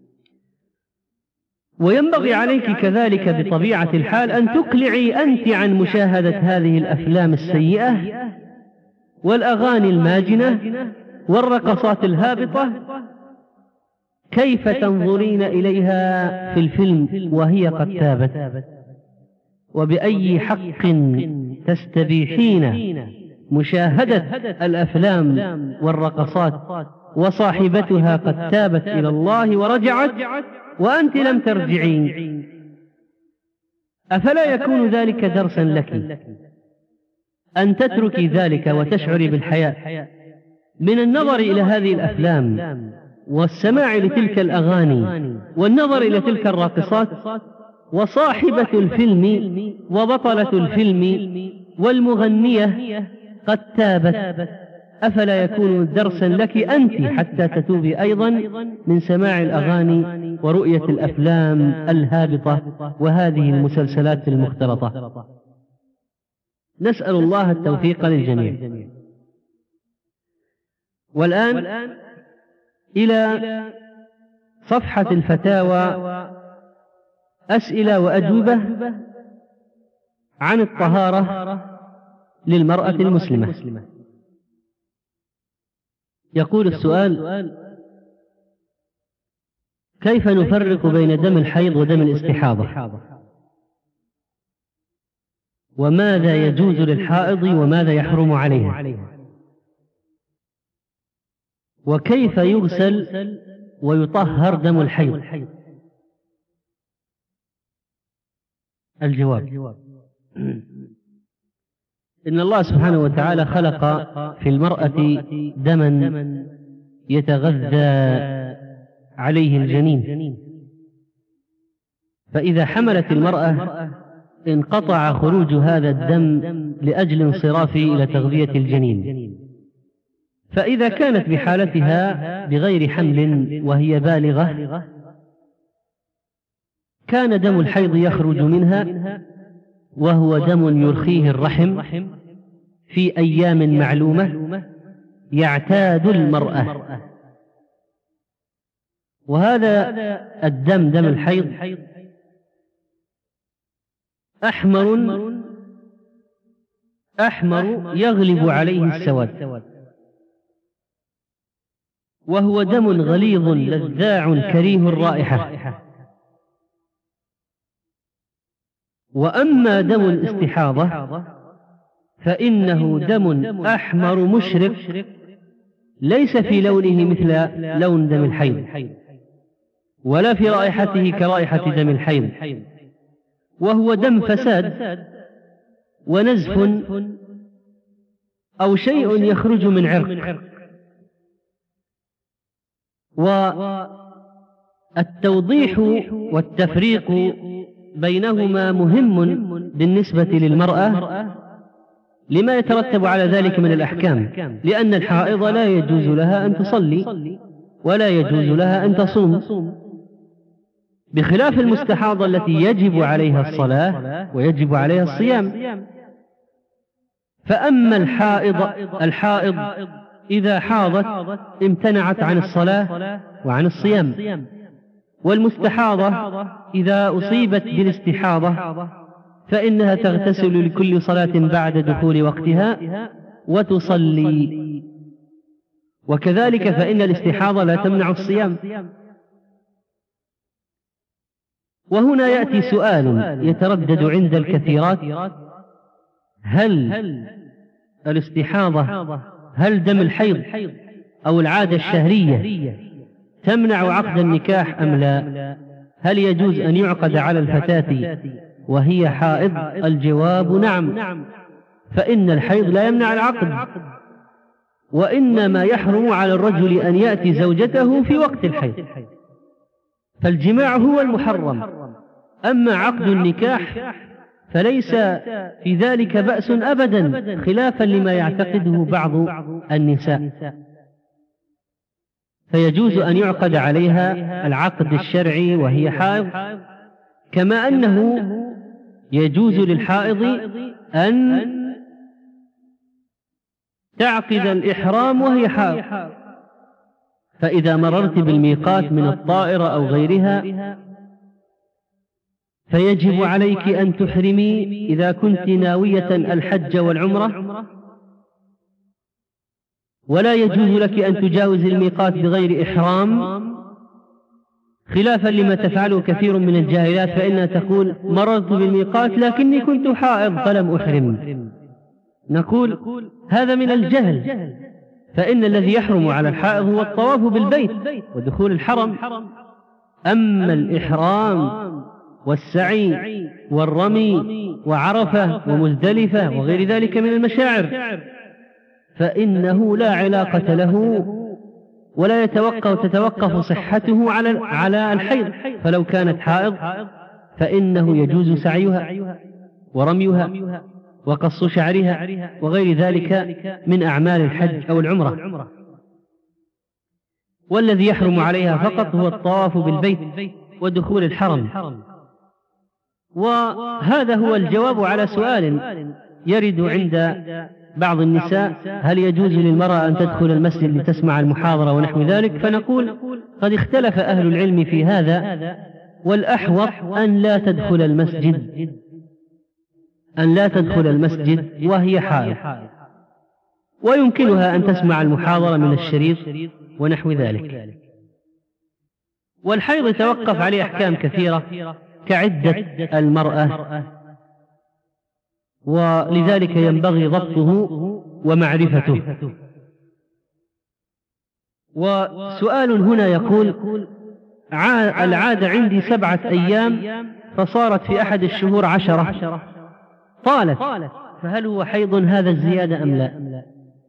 وينبغي عليك كذلك بطبيعة الحال أن تقلعي أنت عن مشاهدة هذه الأفلام السيئة والأغاني الماجنة والرقصات الهابطة. كيف تنظرين إليها في الفيلم وهي قد تابت؟ وبأي حق تستبيحين مشاهدة الأفلام والرقصات وصاحبتها قد تابت إلى الله ورجعت وأنت لم ترجعين؟ أفلا يكون ذلك درسا لك أن تتركي ذلك وتشعري بالحياء من النظر إلى هذه الأفلام والسماع لتلك الأغاني والنظر إلى تلك الراقصات؟ وصاحبة الفيلم وبطلة الفيلم والمغنية قد تابت، أفلا يكون درسا لك أنت حتى تتوبي أيضا من سماع الأغاني ورؤية الأفلام الهابطة وهذه المسلسلات المختلطة. نسأل الله التوفيق للجميع. والآن إلى صفحة الفتاوى، أسئلة وأجوبة عن الطهارة للمرأة المسلمة. يقول السؤال: كيف نفرق بين دم الحيض ودم الاستحاضة؟ وماذا يجوز للحائض وماذا يحرم عليها؟ وكيف يغسل ويطهر دم الحيض؟ الجواب: إن الله سبحانه وتعالى خلق في المرأة دما يتغذى عليه الجنين، فإذا حملت المرأة انقطع خروج هذا الدم لأجل انصرافه إلى تغذية الجنين. فإذا كانت بحالتها بغير حمل وهي بالغة كان دم الحيض يخرج منها، وهو دم يرخيه الرحم في أيام معلومة يعتاد المرأة. وهذا الدم دم الحيض أحمر أحمر يغلب عليه السواد، وهو دم غليظ لذاع كريه الرائحة. وأما دم الاستحاضة فإنه دم أحمر مشرق ليس في لونه مثل لون دم الحيض، ولا في رائحته كرائحة دم الحيض، وهو دم فساد ونزف أو شيء يخرج من عرق. والتوضيح والتفريق بينهما مهم بالنسبة للمرأة لما يترتب على ذلك من الأحكام، لأن الحائض لا يجوز لها أن تصلي ولا يجوز لها أن تصوم، بخلاف المستحاضة التي يجب عليها الصلاة ويجب عليها الصيام. فأما الحائض الحائض إذا حاضت امتنعت عن الصلاة وعن الصيام، والمستحاضة إذا أصيبت بالاستحاضة فإنها تغتسل لكل صلاة بعد دخول وقتها وتصلي. وكذلك فإن الاستحاضة لا تمنع الصيام. وهنا يأتي سؤال يتردد عند الكثيرات: هل الاستحاضة هل دم الحيض أو العادة الشهرية تمنع عقد النكاح أم لا؟ هل يجوز أن يعقد على الفتاة وهي حائض؟ الجواب نعم، فإن الحيض لا يمنع العقد، وإنما يحرم على الرجل أن يأتي زوجته في وقت الحيض، فالجماع هو المحرم. أما عقد النكاح فليس في ذلك بأس أبدا، خلافا لما يعتقده بعض النساء، فيجوز أن يعقد عليها العقد الشرعي وهي حائض، كما أنه يجوز للحائض أن تعقد الإحرام وهي حائض. فإذا مررت بالميقات من الطائرة أو غيرها فيجب عليك أن تحرمي إذا كنت ناوية الحج والعمرة، ولا يجوز لك أن تجاوز الميقات بغير إحرام، خلافا لما تفعله كثير من الجاهلات، فإنها تقول: مررت بالميقات لكني كنت حائض فلم أحرم. نقول: هذا من الجهل، فإن الذي يحرم على الحائض هو الطواف بالبيت ودخول الحرم. أما الإحرام والسعي والرمي وعرفة ومزدلفة وغير ذلك من المشاعر فإنه لا علاقة له، ولا يتوقف تتوقف صحته على على الحيض. فلو كانت حائض فإنه يجوز سعيها ورميها وقص شعرها وغير ذلك من أعمال الحج أو العمرة. والذي يحرم عليها فقط هو الطواف بالبيت ودخول الحرم. وهذا هو الجواب على سؤال يرد عند بعض النساء: هل يجوز للمرأة أن تدخل المسجد لتسمع المحاضرة ونحو ذلك؟ فنقول: قد اختلف أهل العلم في هذا، والأحوط أن لا تدخل المسجد أن لا تدخل المسجد وهي حائض، ويمكنها أن تسمع المحاضرة من الشريط ونحو ذلك. والحيض يتوقف عليه أحكام كثيرة كعدة المرأة، ولذلك ينبغي ضبطه ومعرفته. وسؤال هنا يقول: العادة عندي سبعة أيام فصارت في أحد الشهور عشرة طالت، فهل هو حيض هذا الزيادة أم لا؟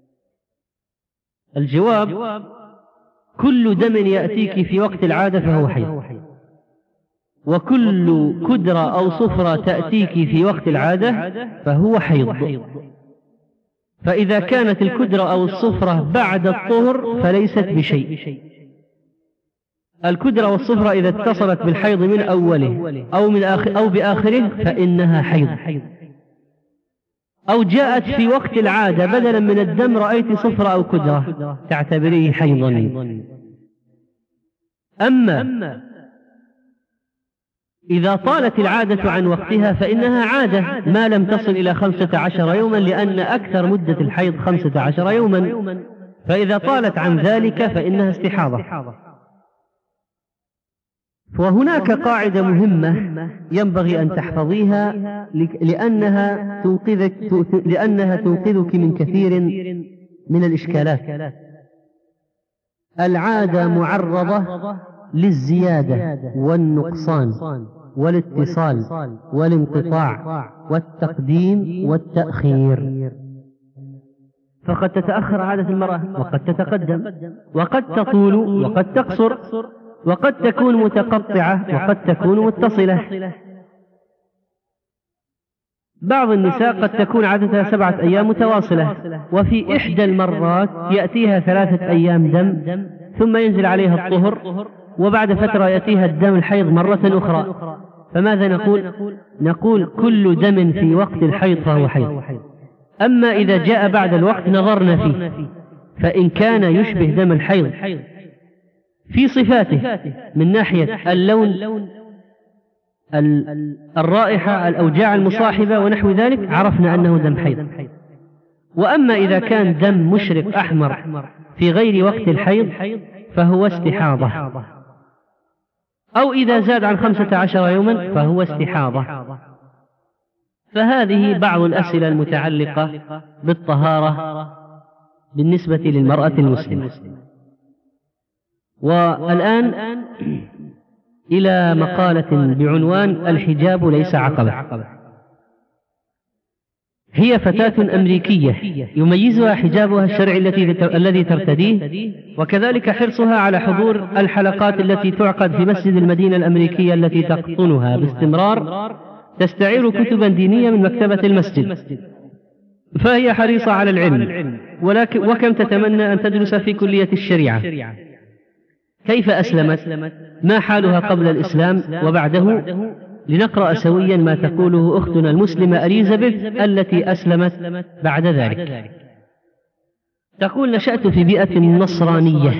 الجواب: كل دم يأتيك في وقت العادة فهو حيض، وكل كدرة أو صفرة تأتيك في وقت العادة فهو حيض. فإذا كانت الكدرة أو الصفرة بعد الطهر فليست بشيء. الكدرة والصفرة إذا اتصلت بالحيض من أوله أو, من آخر أو بآخره فإنها حيض، أو جاءت في وقت العادة بدلا من الدم رأيت صفرة أو كدرة تعتبريه حيضا. أما إذا طالت العادة عن وقتها فإنها عادة ما لم تصل إلى خمسة عشر يوما، لأن أكثر مدة الحيض خمسة عشر يوما، فإذا طالت عن ذلك فإنها استحاضة. وهناك قاعدة مهمة ينبغي أن تحفظيها لأنها تنقذك, لأنها تنقذك من كثير من الإشكالات. العادة معرضة للزيادة والنقصان والاتصال والانقطاع والتقديم والتأخير، فقد تتأخر عادة المرأة وقد تتقدم، وقد تطول وقد تقصر، وقد تكون متقطعة وقد تكون متصلة. بعض النساء قد تكون عادتها سبعة أيام متواصلة، وفي إحدى المرات يأتيها ثلاثة أيام دم ثم ينزل عليها الطهر، وبعد فترة يأتيها الدم الحيض مرة أخرى. فماذا نقول؟ نقول كل دم في وقت الحيض فهو حيض. أما إذا جاء بعد الوقت نظرنا فيه، فإن كان يشبه دم الحيض في صفاته من ناحية اللون، الرائحة، الأوجاع المصاحبة ونحو ذلك، عرفنا أنه دم حيض. وأما إذا كان دم مشرق أحمر في غير وقت الحيض فهو استحاضة، أو إذا زاد عن خمسة عشر يوما فهو استحاضة. فهذه بعض الأسئلة المتعلقة بالطهارة بالنسبة للمرأة المسلمة. والآن إلى مقالة بعنوان: الحجاب ليس عقبة. هي فتاة أمريكية يميزها حجابها الشرعي الذي ترتديه، وكذلك حرصها على حضور الحلقات التي تعقد في مسجد المدينة الأمريكية التي تقطنها باستمرار، تستعير كتبا دينية من مكتبة المسجد، فهي حريصة على العلم، ولكن وكم تتمنى أن تدرس في كلية الشريعة. كيف أسلمت؟ ما حالها قبل الإسلام وبعده؟ لنقرأ سويا ما تقوله أختنا المسلمة إليزابيث التي أسلمت بعد ذلك. تقول: نشأت في بيئة نصرانية،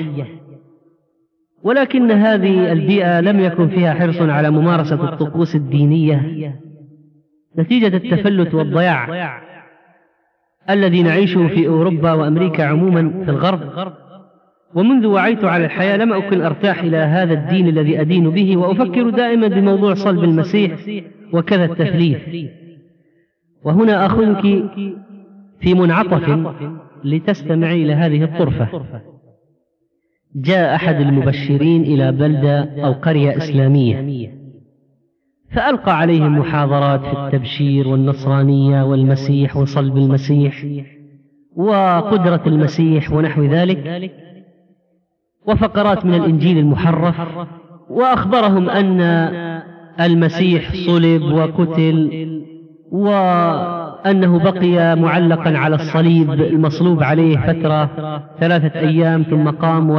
ولكن هذه البيئة لم يكن فيها حرص على ممارسة الطقوس الدينية نتيجة التفلت والضياع الذي نعيشه في أوروبا وأمريكا عموما في الغرب. ومنذ وعيت على الحياة لم أكن أرتاح إلى هذا الدين الذي أدين به، وأفكر دائما بموضوع صلب المسيح وكذا التثليث. وهنا أخذك في منعطف لتستمعي إلى هذه الطرفة. جاء أحد المبشرين إلى بلدة أو قرية إسلامية، فألقى عليهم محاضرات في التبشير والنصرانية والمسيح وصلب المسيح وقدرة المسيح ونحو ذلك، وفقرات من الإنجيل المحرف، وأخبرهم أن المسيح صلب وقتل، وأخبرهم أنه بقي معلقا على الصليب المصلوب عليه فترة ثلاثة أيام ثم قام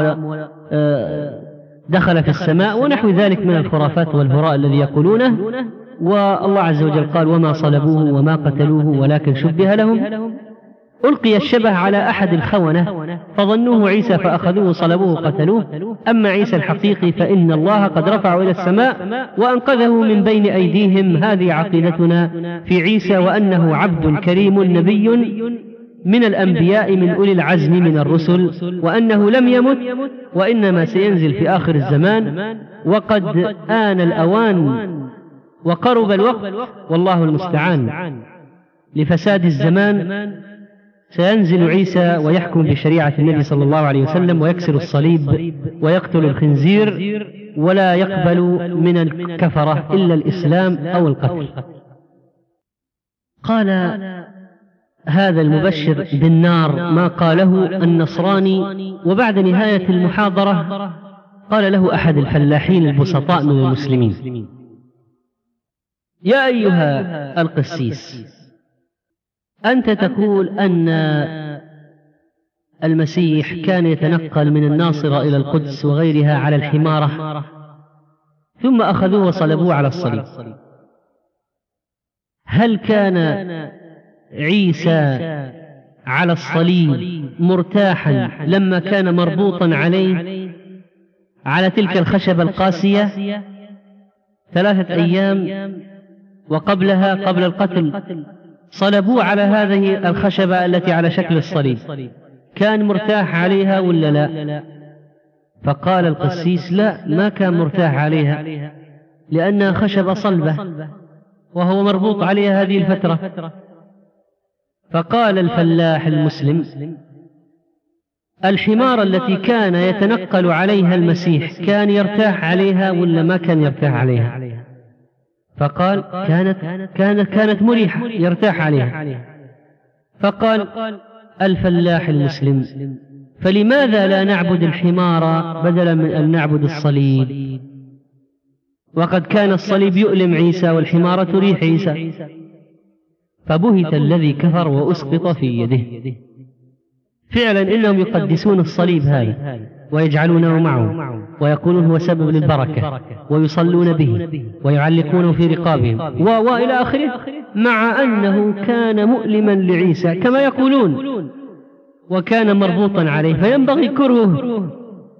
ودخل في السماء ونحو ذلك من الخرافات والهراء الذي يقولونه. والله عز وجل قال وما صلبوه وما قتلوه ولكن شبه لهم. ألقي الشبه على أحد الخونة فظنوه عيسى فأخذوه صلبوه قتلوه. أما عيسى الحقيقي فإن الله قد رفعه إلى السماء وأنقذه من بين أيديهم. هذه عقيدتنا في عيسى، وأنه عبد كريم نبي من الأنبياء من أولي العزم من الرسل، وأنه لم يمت وإنما سينزل في آخر الزمان، وقد آن الأوان وقرب الوقت والله المستعان لفساد الزمان. سينزل عيسى ويحكم بشريعة النبي صلى الله عليه وسلم ويكسر الصليب ويقتل الخنزير، ولا يقبل من الكفرة إلا الإسلام أو القتل. قال هذا المبشر بالنار ما قاله النصراني. وبعد نهاية المحاضرة قال له أحد الفلاحين البسطاء من المسلمين: يا أيها القسيس، أنت تقول أن المسيح كان يتنقل من الناصرة إلى القدس وغيرها على الحمارة، ثم أخذوه وصلبوه على الصليب. هل كان عيسى على الصليب مرتاحا لما كان مربوطا عليه على تلك الخشبة القاسية ثلاثة أيام، وقبلها قبل القتل صلبوه على هذه الخشبة التي على شكل الصليب، كان مرتاح عليها ولا لا؟ فقال القسيس: لا، ما كان مرتاح عليها، لأنها خشبة صلبة وهو مربوط عليها هذه الفترة. فقال الفلاح المسلم: الحمار التي كان يتنقل عليها المسيح كان يرتاح عليها ولا ما كان يرتاح عليها؟ فقال: كانت كانت كانت مريحة يرتاح عليها. فقال الفلاح المسلم: فلماذا لا نعبد الحمار بدلا من أن نعبد الصليب؟ وقد كان الصليب يؤلم عيسى والحمار تريح عيسى. فبهت الذي كفر وأسقط في يده. فعلا إنهم يقدسون الصليب هذا ويجعلونه معه ويقولون هو سبب للبركة ويصلون به ويعلقونه في رقابهم وإلى آخره، مع أنه كان مؤلما لعيسى كما يقولون وكان مربوطا عليه، فينبغي كرهه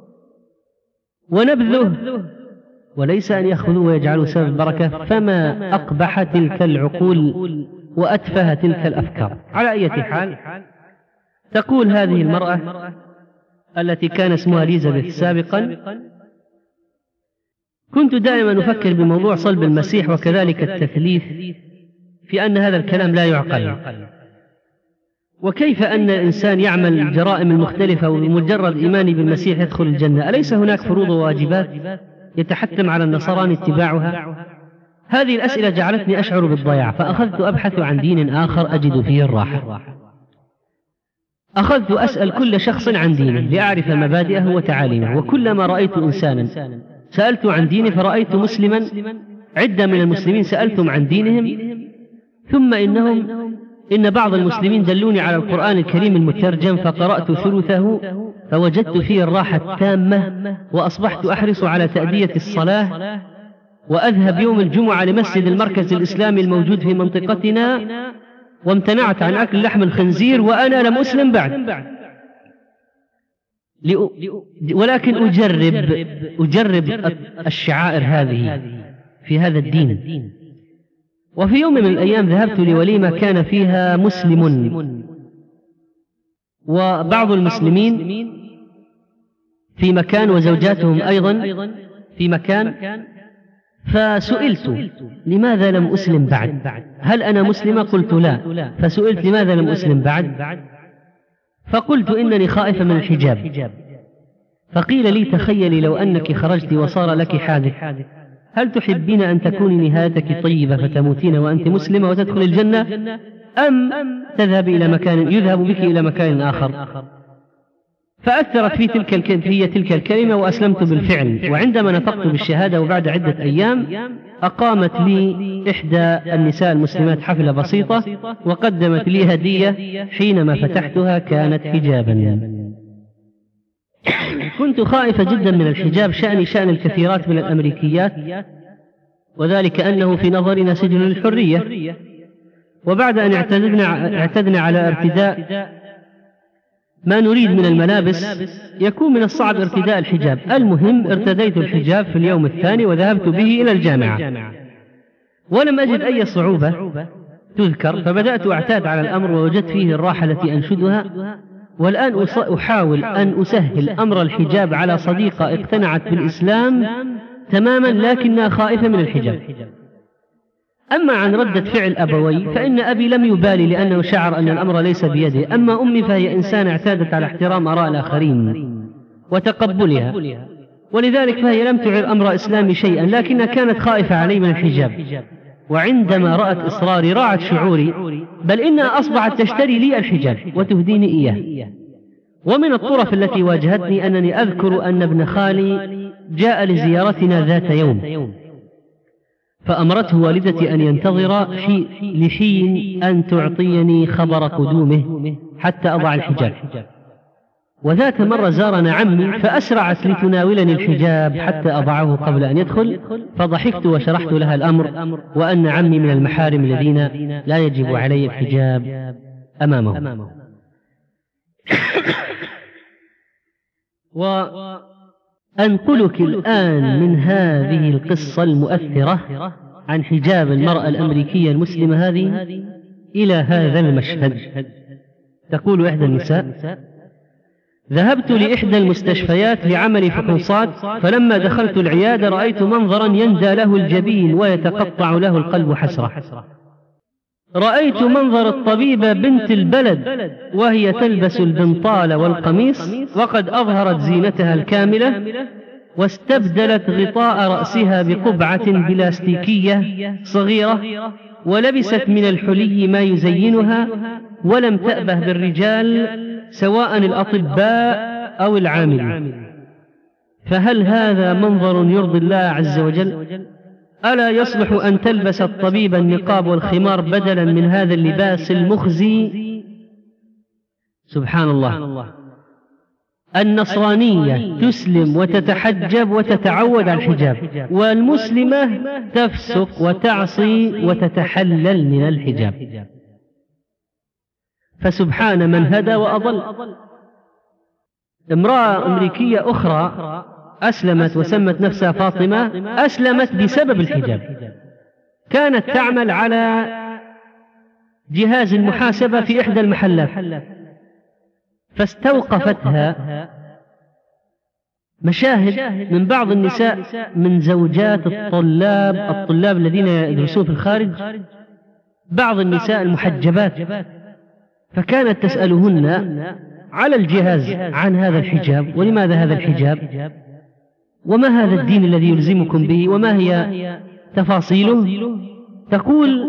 ونبذه وليس أن يأخذوه ويجعلوا سبب البركة. فما أقبح تلك العقول وأتفه تلك الأفكار. على أي حال، تقول هذه المرأة التي كان اسمها إليزابيث سابقا: كنت دائما أفكر بموضوع صلب المسيح وكذلك التثليث في أن هذا الكلام لا يعقل، وكيف أن الإنسان يعمل الجرائم المختلفة ومجرد إيماني بالمسيح يدخل الجنة؟ أليس هناك فروض وواجبات يتحتم على النصارى اتباعها؟ هذه الأسئلة جعلتني أشعر بالضياع، فأخذت أبحث عن دين آخر أجد فيه الراحة. أخذت أسأل كل شخص عن دينه لأعرف مبادئه وتعاليمه، وكلما رأيت إنسانا سألت عن دينه فرأيت مسلما، عدة من المسلمين سألتم عن دينهم، ثم إنهم إن بعض المسلمين دلوني على القرآن الكريم المترجم فقرأت ثلثه فوجدت فيه الراحة التامة، وأصبحت أحرص على تأدية الصلاة وأذهب يوم الجمعة لمسجد المركز الإسلامي الموجود في منطقتنا، وامتنعت عن أكل لحم الخنزير وأنا لم أسلم بعد، ولكن أجرب أجرب الشعائر هذه في هذا الدين. وفي يوم من الأيام ذهبت لوليمة كان فيها مسلم وبعض المسلمين في مكان وزوجاتهم أيضا في مكان، فسئلت لماذا لم أسلم بعد؟ هل أنا مسلمة؟ قلت لا. فسئلت لماذا لم أسلم بعد؟ فقلت إنني خائفة من الحجاب. فقيل لي: تخيلي لو أنك خرجت وصار لك حادث، هل تحبين أن تكوني نهايتك طيبة فتموتين وأنت مسلمة وتدخل الجنة، أم تذهب إلى مكان يذهب بك إلى مكان آخر؟ فأثرت في تلك في تلك الكلمة وأسلمت بالفعل. وعندما نطقت بالشهادة وبعد عدة أيام أقامت لي إحدى النساء المسلمات حفلة بسيطة وقدمت لي هدية، حينما فتحتها كانت حجابا. كنت خائفة جدا من الحجاب، شأني شأن الكثيرات من الأمريكيات، وذلك أنه في نظرنا سجن الحرية. وبعد أن اعتدنا, اعتدنا على ارتداء ما نريد من الملابس، يكون من الصعب ارتداء الحجاب. المهم ارتديت الحجاب في اليوم الثاني وذهبت به إلى الجامعة، ولم أجد أي صعوبة تذكر، فبدأت أعتاد على الأمر ووجدت فيه الراحة التي أنشدها. والآن أحاول أن أسهل أمر الحجاب على صديقة اقتنعت بالإسلام تماما لكنها خائفة من الحجاب. أما عن ردة فعل أبوي فإن أبي لم يبالي لأنه شعر أن الأمر ليس بيده، أما أمي فهي إنسان اعتادت على احترام آراء الآخرين وتقبلها، ولذلك فهي لم تعر أمر إسلامي شيئا، لكنها كانت خائفة علي من الحجاب. وعندما رأت إصراري راعت شعوري، بل إنها أصبحت تشتري لي الحجاب وتهديني إياه. ومن الطرف التي واجهتني أنني أذكر أن ابن خالي جاء لزيارتنا ذات يوم، فأمرته والدتي أن ينتظر لحين أن تعطيني خبر قدومه حتى أضع الحجاب. وذات مرة زارنا عمي فأسرعت لتناولني الحجاب حتى أضعه قبل أن يدخل، فضحكت وشرحت لها الأمر وأن عمي من المحارم الذين لا يجب علي الحجاب أمامه. وأنقلك الآن من هذه القصة المؤثرة عن حجاب المرأة الأمريكية المسلمة هذه إلى هذا المشهد. تقول إحدى النساء: ذهبت لإحدى المستشفيات لعمل فحوصات، فلما دخلت العيادة رأيت منظرا يندى له الجبين ويتقطع له القلب حسرة. رأيت منظر الطبيبة بنت البلد وهي تلبس البنطال والقميص وقد أظهرت زينتها الكاملة، واستبدلت غطاء رأسها بقبعة بلاستيكية صغيرة، ولبست من الحلي ما يزينها، ولم تأبه بالرجال سواء الأطباء أو العاملين. فهل هذا منظر يرضي الله عز وجل؟ ألا يصلح أن تلبس الطبيب النقاب والخمار بدلا من هذا اللباس المخزي؟ سبحان الله. النصرانية تسلم وتتحجب وتتعود على الحجاب، والمسلمة تفسق وتعصي وتتحلل من الحجاب. فسبحان من هدى وأضل. امرأة أمريكية أخرى أسلمت وسمت نفسها فاطمة، أسلمت بسبب الحجاب. كانت تعمل على جهاز المحاسبة في إحدى المحلات، فاستوقفتها مشاهد من بعض النساء من زوجات الطلاب الطلاب الذين يدرسون في الخارج، بعض النساء المحجبات، فكانت تسألهن على الجهاز عن هذا الحجاب، ولماذا هذا الحجاب، وما هذا الدين الذي يلزمكم به، وما هي تفاصيله. تقول: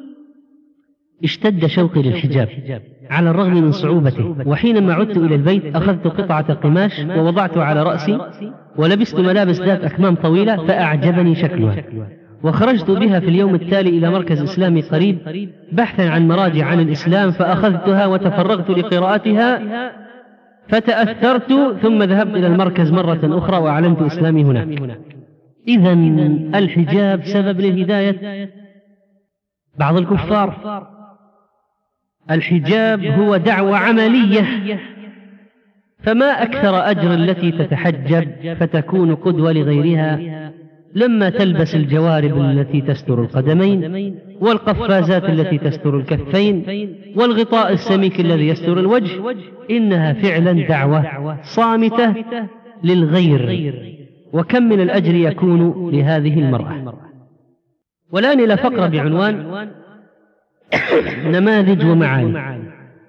اشتد شوقي للحجاب على الرغم من صعوبته، وحينما عدت إلى البيت أخذت قطعة قماش ووضعته على رأسي ولبست ملابس ذات أكمام طويلة فأعجبني شكلها، وخرجت بها في اليوم التالي إلى مركز إسلامي قريب بحثا عن مراجع عن الإسلام، فأخذتها وتفرغت لقراءتها فتأثرت، ثم ذهبت إلى المركز مرة أخرى وأعلنت إسلامي هناك. إذن الحجاب سبب للهداية بعض الكفار. الحجاب هو دعوة عملية، فما أكثر أجر التي تتحجب فتكون قدوة لغيرها لما تلبس الجوارب التي تستر القدمين، والقفازات التي تستر الكفين، والغطاء السميك الذي يستر الوجه. إنها فعلا دعوة صامتة للغير، وكم من الأجر يكون لهذه المرأة. والآن إلى فقرة بعنوان نماذج ومعاني.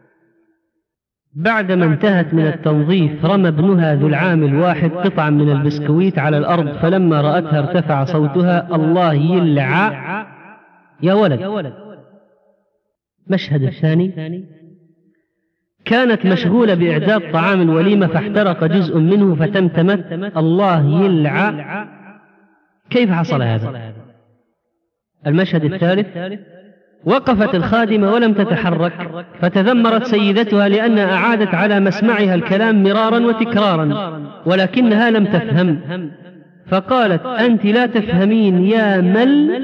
بعدما انتهت من التنظيف رمى ابنها ذو العام الواحد قطعا من البسكويت على الأرض، فلما رأتها ارتفع صوتها: الله يلع يا ولد. مشهد الثاني: كانت مشغولة بإعداد طعام الوليمة فاحترق جزء منه فتمتمت. الله يلعى، كيف حصل هذا؟ المشهد الثالث: وقفت الخادمة ولم تتحرك فتذمرت سيدتها لأنها أعادت على مسمعها الكلام مرارا وتكرارا ولكنها لم تفهم، فقالت: أنت لا تفهمين يا مل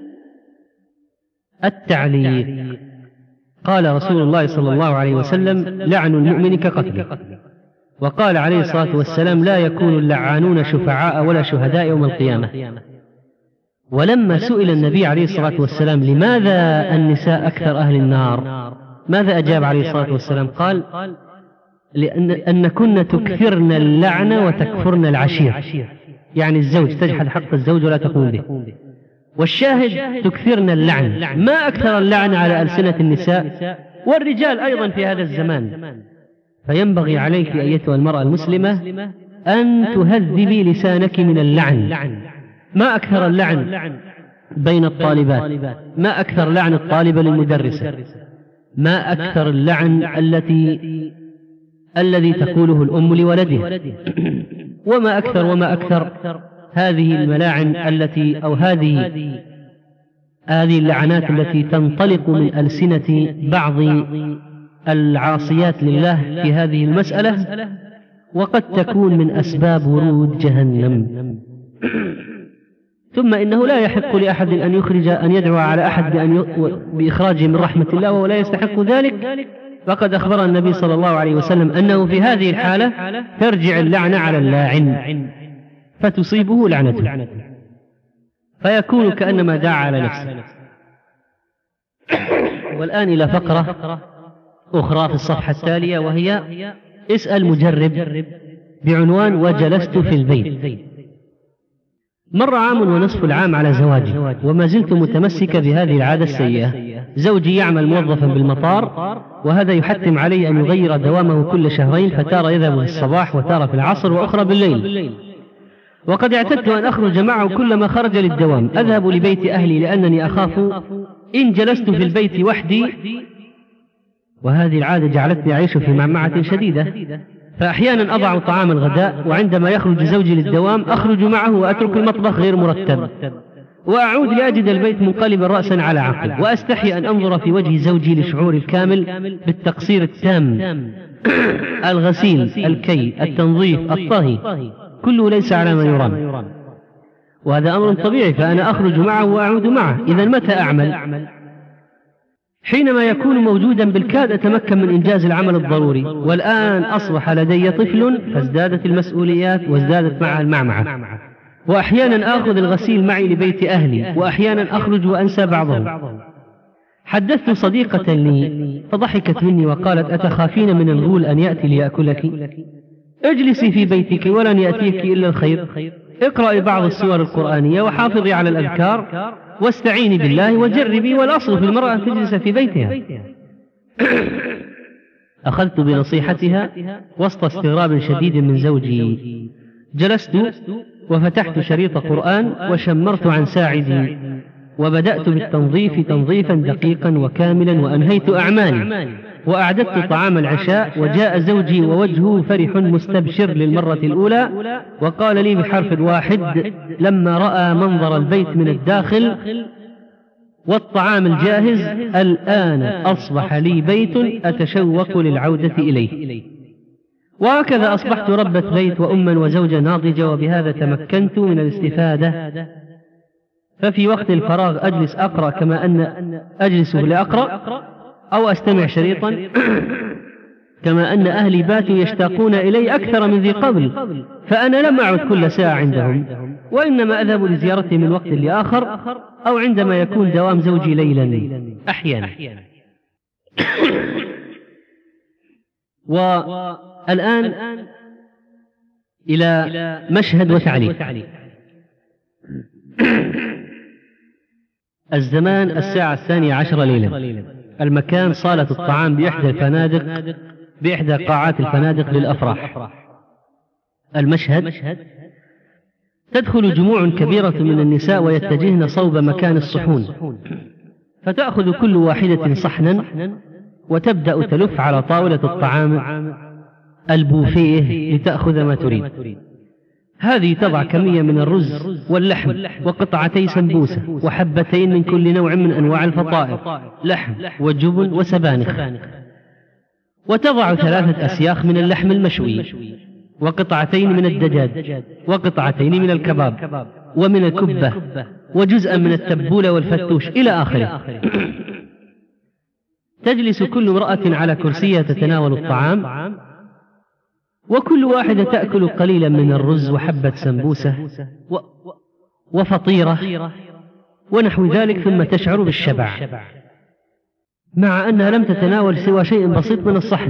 التعليق. قال رسول الله صلى الله عليه وسلم: لعن المؤمن كقتله. وقال عليه الصلاة والسلام: لا يكون اللعانون شفعاء ولا شهداء يوم القيامة. ولما سئل النبي عليه الصلاة والسلام: لماذا النساء أكثر أهل النار؟ ماذا أجاب عليه الصلاة والسلام؟ قال: لأن أنكن تكثرن اللعن وتكفرن العشير، يعني الزوج تجحد حق الزوج ولا تقوم به. والشاهد: تكثرن اللعن. ما أكثر اللعن على ألسنة النساء والرجال أيضا في هذا الزمان. فينبغي عليك أيتها المرأة المسلمة أن تهذبي لسانك من اللعن. ما أكثر اللعن بين الطالبات، ما أكثر لعن الطالبة للمدرسة، ما أكثر اللعن التي الذي تقوله الأم لولدها، وما أكثر وما أكثر هذه الملاعن التي أو هذه هذه اللعنات التي تنطلق من ألسنة بعض العاصيات لله في هذه المسألة، وقد تكون من أسباب ورود جهنم. ثم إنه لا يحق لأحد أن يخرج أن يدعو على أحد بأن بإخراجه من رحمة الله وهو لا يستحق ذلك. فقد أخبر النبي صلى الله عليه وسلم أنه في هذه الحالة ترجع اللعنة على اللاعن فتصيبه لعنته، فيكون كأنما دعا على نفسه. والآن إلى فقرة أخرى في الصفحة التالية، وهي: اسأل مجرب، بعنوان: وجلست في البيت. مر عام ونصف العام على زواجي وما زلت متمسكة بهذه العادة السيئة. زوجي يعمل موظفا بالمطار، وهذا يحتم علي أن يغير دوامه كل شهرين، فتارة يذهب في الصباح وتارة في العصر وأخرى بالليل. وقد اعتدت أن أخرج معه كلما خرج للدوام. أذهب لبيت أهلي لأنني أخاف إن جلست في البيت وحدي، وهذه العادة جعلتني أعيش في معمعة شديدة. فأحيانا أضع طعام الغداء، وعندما يخرج زوجي للدوام أخرج معه وأترك المطبخ غير مرتب، وأعود لأجد البيت منقلبا رأسا على عقب، وأستحي أن أنظر في وجه زوجي لشعور الكامل بالتقصير التام. الغسيل، الكي، التنظيف، الطهي، كله ليس على ما يرام، وهذا أمر طبيعي، فأنا أخرج معه وأعود معه. إذا متى أعمل؟ حينما يكون موجودا بالكاد أتمكن من إنجاز العمل الضروري. والآن أصبح لدي طفل فازدادت المسؤوليات وازدادت معها المعمعة. وأحيانا آخذ الغسيل معي لبيت أهلي، وأحيانا أخرج وأنسى بعضهم. حدثت صديقة لي فضحكت مني وقالت: أتخافين من الغول أن يأتي ليأكلك؟ اجلسي في بيتك ولن يأتيك إلا الخير. اقرأي بعض السور القرآنية وحافظي على الأذكار واستعيني بالله وجربي، والأصل في المرأة أن تجلس في بيتها. أخذت بنصيحتها وسط استغراب شديد من زوجي. جلست وفتحت شريط قرآن وشمرت عن ساعدي، وبدأت بالتنظيف تنظيفا دقيقا وكاملا، وأنهيت أعمالي وأعددت طعام العشاء. وجاء زوجي ووجهه فرح مستبشر للمرة الأولى، وقال لي بحرف واحد لما رأى منظر البيت من الداخل والطعام الجاهز: الآن أصبح لي بيت أتشوق للعودة إليه. وهكذا أصبحت ربة بيت وأما وزوجة ناضجة، وبهذا تمكنت من الاستفادة. ففي وقت الفراغ أجلس أقرأ كما أن أجلس لأقرأ، أو أستمع شريطا، كما أن أهلي باتوا يشتاقون إلي أكثر من ذي قبل، فأنا لم أعد كل ساعة عندهم، وإنما أذهب لزيارتهم من وقت لآخر، أو عندما يكون دوام زوجي ليلا أحيانا. والآن إلى مشهد وتعليق. الزمان الساعة الثانية عشر ليلا. المكان صالة الطعام بإحدى الفنادق بإحدى قاعات الفنادق للأفراح. المشهد: تدخل جموع كبيرة من النساء ويتجهن صوب مكان الصحون، فتأخذ كل واحدة صحنا وتبدأ تلف على طاولة الطعام البوفيه لتأخذ ما تريد. هذه تضع كمية من الرز واللحم وقطعتي سمبوسة وحبتين من كل نوع من أنواع الفطائر، لحم وجبن وسبانخ، وتضع ثلاثة أسياخ من اللحم المشوي وقطعتين من الدجاج وقطعتين من الكباب ومن الكبة وجزءا من التبولة والفتوش إلى آخره. تجلس كل امرأة على كرسيها تتناول الطعام، وكل واحدة تأكل قليلا من الرز وحبة سمبوسة وفطيرة ونحو ذلك، ثم تشعر بالشبع مع أنها لم تتناول سوى شيء بسيط من الصحن.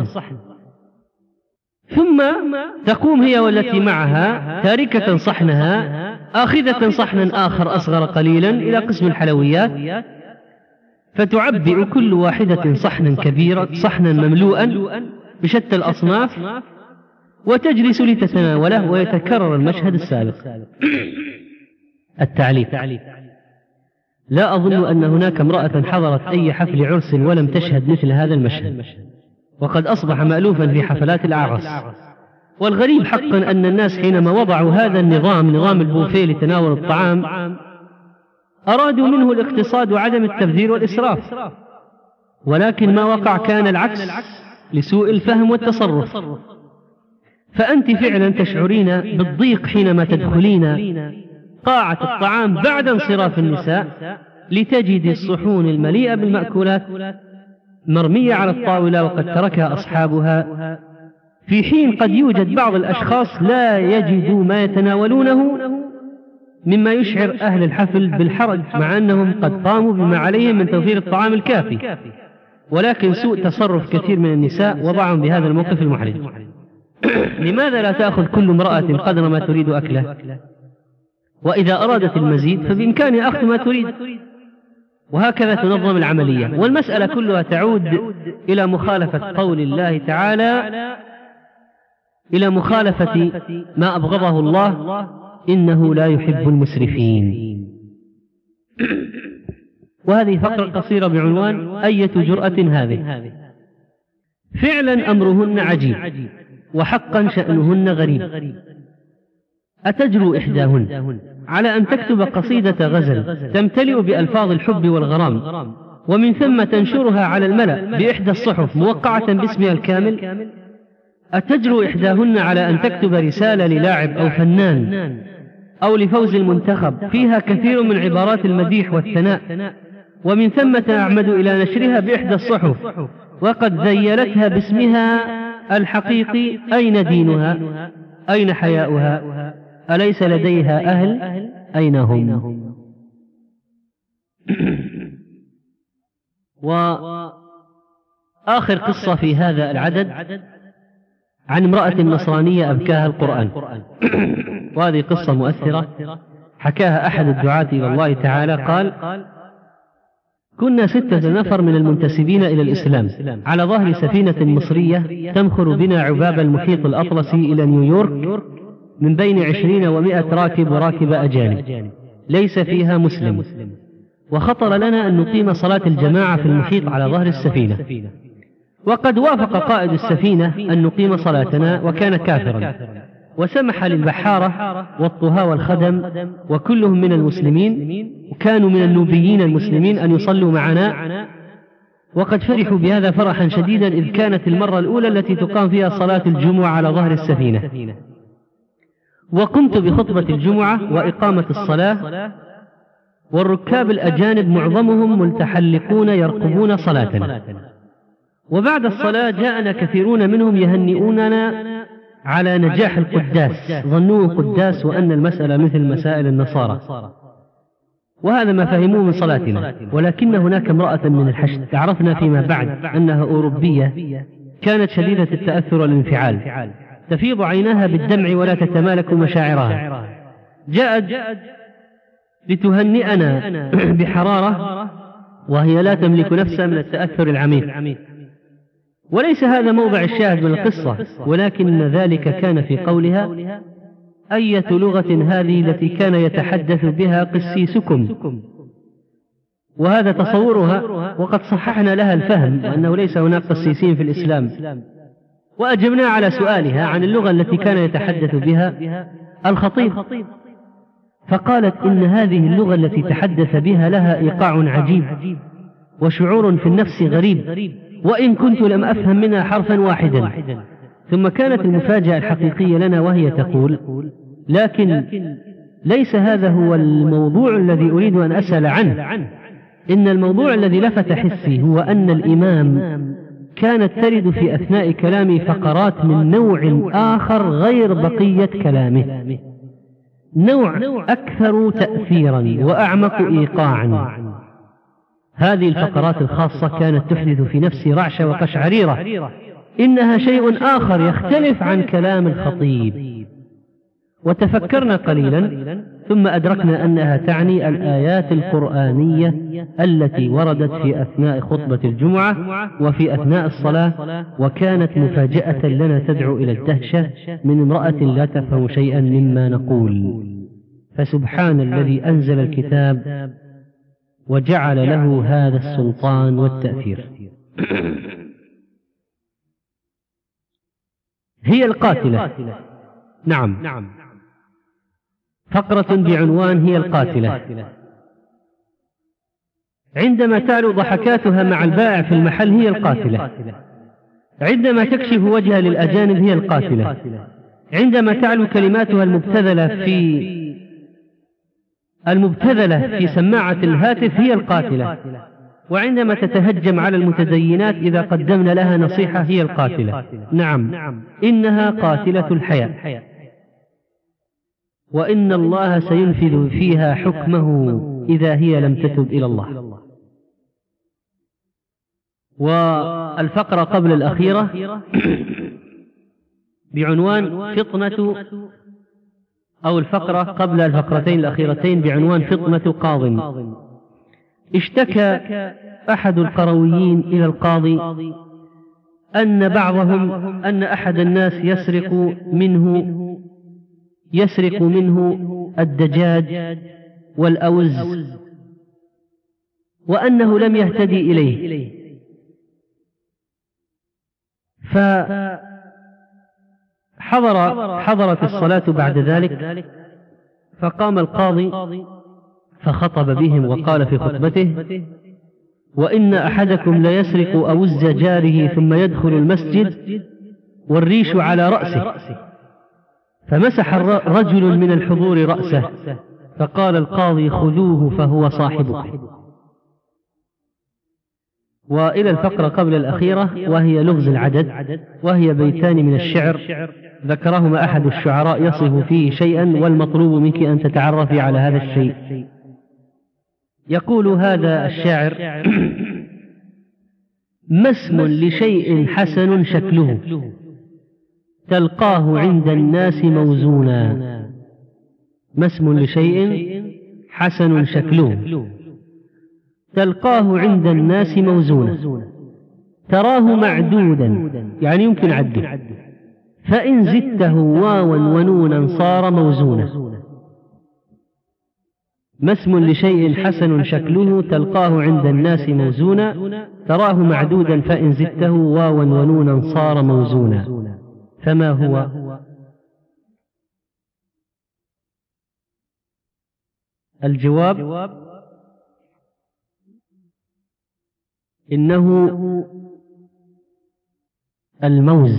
ثم تقوم هي والتي معها تاركة صحنها آخذة صحنا آخر أصغر قليلا إلى قسم الحلويات، فتعبئ كل واحدة صحنا كبيرا صحنا مملوءا بشتى الأصناف وتجلس لتتناوله، ويتكرر المشهد السابق. التعليق: لا أظن أن هناك امرأة حضرت أي حفل عرس ولم تشهد مثل هذا المشهد، وقد أصبح مألوفا في حفلات الأعراس. والغريب حقا أن الناس حينما وضعوا هذا النظام، نظام البوفيه لتناول الطعام، أرادوا منه الاقتصاد وعدم التبذير والإسراف، ولكن ما وقع كان العكس لسوء الفهم والتصرف. فأنت فعلا تشعرين بالضيق حينما تدخلين قاعة الطعام بعد انصراف النساء لتجد الصحون المليئة بالمأكولات مرمية على الطاولة وقد تركها أصحابها، في حين قد يوجد بعض الأشخاص لا يجدوا ما يتناولونه، مما يشعر أهل الحفل بالحرج مع أنهم قد قاموا بما عليهم من توفير الطعام الكافي، ولكن سوء تصرف كثير من النساء وضعهم بهذا الموقف المحرج. لماذا لا تأخذ كل امرأة قدر ما تريد أكله؟ وإذا أرادت المزيد فبإمكانها أخذ ما تريد، وهكذا تنظم العملية. والمسألة كلها تعود إلى مخالفة قول الله تعالى، إلى مخالفة ما أبغضه الله، إنه لا يحب المسرفين. وهذه فقرة قصيرة بعنوان أية جرأة هذه. فعلا أمرهن عجيب، وحقا شأنهن غريب. أتجرؤ إحداهن على أن تكتب قصيدة غزل تمتلئ بألفاظ الحب والغرام، ومن ثم تنشرها على الملأ بإحدى الصحف موقعة باسمها الكامل؟ أتجرؤ إحداهن على أن تكتب رسالة للاعب أو فنان أو لفوز المنتخب فيها كثير من عبارات المديح والثناء، ومن ثم تعمد إلى نشرها بإحدى الصحف وقد ذيلتها باسمها الحقيقي؟ أين دينها؟ أين حياؤها؟ أليس لديها أهل؟ أين هم؟ وآخر قصة في هذا العدد عن امرأة نصرانية أبكاها القرآن، وهذه قصة مؤثرة حكاها أحد الدعاة إلى الله تعالى. قال: كنا ستة نفر من المنتسبين إلى الإسلام على ظهر سفينة مصرية تمخر بنا عباب المحيط الأطلسي إلى نيويورك، من بين عشرين ومائة راكب وراكب أجانب ليس فيها مسلم. وخطر لنا أن نقيم صلاة الجماعة في المحيط على ظهر السفينة، وقد وافق قائد السفينة أن نقيم صلاتنا وكان كافرا، وسمح للبحارة والطهاة والخدم وكلهم من المسلمين، وكانوا من النوبيين المسلمين، أن يصلوا معنا، وقد فرحوا بهذا فرحا شديدا، إذ كانت المرة الأولى التي تقام فيها صلاة الجمعة على ظهر السفينة. وقمت بخطبة الجمعة وإقامة الصلاة، والركاب الأجانب معظمهم ملتحلقون يرقبون صلاتنا. وبعد الصلاة جاءنا كثيرون منهم يهنئوننا على نجاح القداس، ظنوه قداس وأن المسألة مثل مسائل النصارى، وهذا ما فهموه من صلاتنا. ولكن هناك امرأة من الحشد عرفنا فيما بعد أنها أوروبية، كانت شديدة التأثر والانفعال، تفيض عيناها بالدمع ولا تتمالك مشاعرها. جاءت لتهنئنا بحرارة وهي لا تملك نفسها من التأثر العميق. وليس هذا موضع الشاهد من القصة، ولكن ذلك كان في قولها: أية لغة هذه التي كان يتحدث بها قسيسكم؟ وهذا تصورها، وقد صححنا لها الفهم وأنه ليس هناك قسيسين في الإسلام، وأجبنا على سؤالها عن اللغة التي كان يتحدث بها الخطيب، فقالت إن هذه اللغة التي تحدث بها لها إيقاع عجيب وشعور في النفس غريب، وإن كنت لم أفهم منها حرفا واحدا. ثم كانت المفاجأة الحقيقية لنا وهي تقول: لكن ليس هذا هو الموضوع الذي أريد أن أسأل عنه، إن الموضوع الذي لفت حسي هو أن الإمام كانت ترد في أثناء كلامي فقرات من نوع آخر غير بقية كلامه، نوع أكثر تأثيرا وأعمق إيقاعا. هذه الفقرات الخاصة كانت تحدث في نفسي رعشة وقشعريرة، إنها شيء آخر يختلف عن كلام الخطيب. وتفكرنا قليلا ثم أدركنا أنها تعني الآيات القرآنية التي وردت في أثناء خطبة الجمعة وفي أثناء الصلاة، وكانت مفاجأة لنا تدعو إلى الدهشة من امرأة لا تفهم شيئا مما نقول. فسبحان الذي أنزل الكتاب وجعل له هذا السلطان والتأثير. هي القاتلة. نعم، فقرة بعنوان هي القاتلة. عندما تعلو ضحكاتها مع البائع في المحل هي القاتلة، عندما تكشف وجهها للأجانب هي القاتلة، عندما تعلو كلماتها المبتذلة في المبتذلة في سماعة الهاتف هي القاتلة، وعندما تتهجم على المتدينات إذا قدمنا لها نصيحة هي القاتلة. نعم، إنها قاتلة الحياة، وإن الله سينفذ فيها حكمه إذا هي لم تتب إلى الله. والفقرة قبل الأخيرة بعنوان فطنة، أو الفقرة قبل الفقرتين الأخيرتين بعنوان فطنة قاض. اشتكى أحد القرويين إلى القاضي أن بعضهم أن أحد الناس يسرق منه يسرق منه الدجاج والأوز، وأنه لم يهتدي إليه، فحضر حضرت الصلاة بعد ذلك، فقام القاضي فخطب بهم وقال في خطبته: وإن أحدكم ليسرق أوز جاره ثم يدخل المسجد والريش على رأسه، فمسح رجل من الحضور رأسه، فقال القاضي: خذوه فهو صاحبك. وإلى الفقرة قبل الأخيرة وهي لغز العدد، وهي بيتان من الشعر ذكرهما أحد الشعراء يصف فيه شيئا، والمطلوب منك أن تتعرفي على هذا الشيء. يقول هذا الشاعر: ما اسم لشيء حسن شكله تلقاه عند الناس موزونا. ما اسم لشيء حسن شكله تلقاه عند الناس موزونا، تراه معدودا يعني يمكن عده، فإن زدته واوا ونونا صار موزونا. ما اسم لشيء حسن شكله تلقاه عند الناس موزونا، تراه معدودا فإن زدته واوا ونونا صار موزونا. فما هو؟ الجواب: إنه الموز.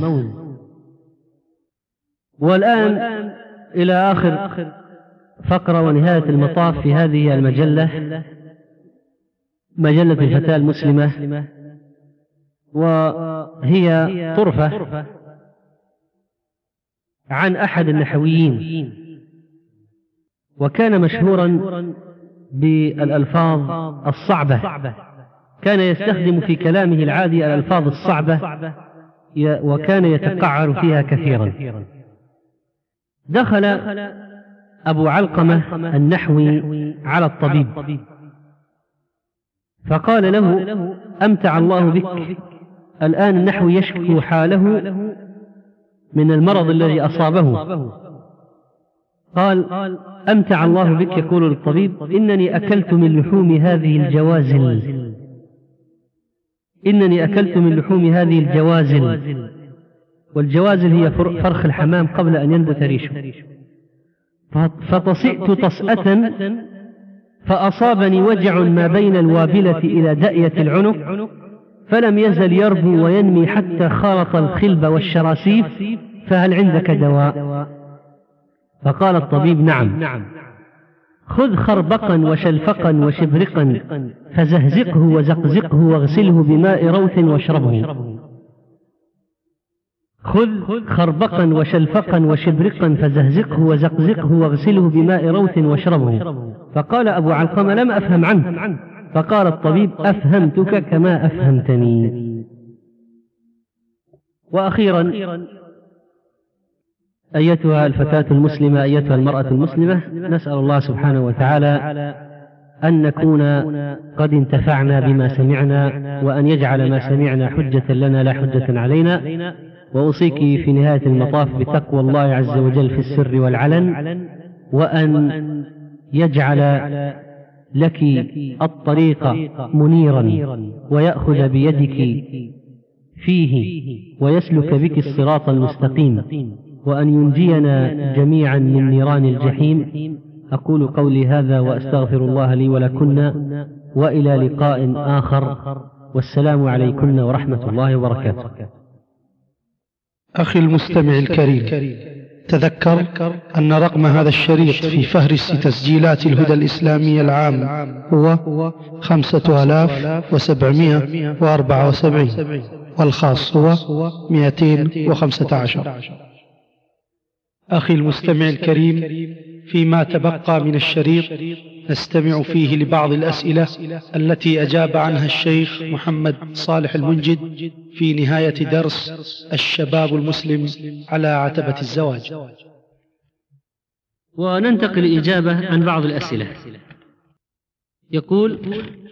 والآن إلى آخر فقرة ونهاية المطاف في هذه المجلة، مجلة الفتاة المسلمة، وهي طرفة عن أحد النحويين، وكان مشهورا بالألفاظ الصعبة، كان يستخدم في كلامه العادي الألفاظ الصعبة، وكان يتقعر فيها كثيرا. دخل أبو علقمة النحوي على الطبيب فقال له: أمتع الله بك، الآن النحوي يشكو حاله من المرض الذي أصابه، قال: أمتع الله بك. يقول للطبيب: إنني أكلت من لحوم هذه الجوازل إنني أكلت من لحوم هذه الجوازل والجوازل هي فرخ الحمام قبل أن ينبت ريشه، فطسئت طسأة فأصابني وجع ما بين الوابلة إلى دأية العنق، فلم يزل يربو وينمي حتى خالط الخلب والشراسيف، فهل عندك دواء؟ فقال الطبيب: نعم، خذ خربقا وشلفقا وشبرقا فزهزقه وزقزقه واغسله بماء روث واشربه. خذ خربقا وشلفقا وشبرقا فزهزقه وزقزقه واغسله بماء روث واشربه. فقال أبو علقمة: لم أفهم عنه. فقال الطبيب: أفهمتك كما أفهمتني. وأخيرا، أيتها الفتاة المسلمة، أيتها المرأة المسلمة، نسأل الله سبحانه وتعالى أن نكون قد انتفعنا بما سمعنا، وأن يجعل ما سمعنا حجة لنا لا حجة علينا. وأوصيك في نهاية المطاف بتقوى الله عز وجل في السر والعلن، وأن يجعل لك الطريق منيرا ويأخذ بيدك فيه ويسلك بك الصراط المستقيم، وأن ينجينا جميعا من نيران الجحيم. أقول قولي هذا وأستغفر الله لي ولكن، وإلى لقاء آخر، والسلام عليكم ورحمة الله وبركاته.
أخي المستمع الكريم، تذكر أن رقم هذا الشريط في فهرس تسجيلات الهدى الإسلامية العام هو خمسة آلاف وسبعمائة وأربعة وسبعين، والخاص هو مئتين وخمسة عشر. أخي المستمع الكريم، فيما تبقى من الشريط نستمع فيه لبعض الأسئلة التي أجاب عنها الشيخ محمد صالح المنجد في نهاية درس الشباب المسلم على عتبة الزواج.
وننتقل الإجابة عن بعض الأسئلة. يقول: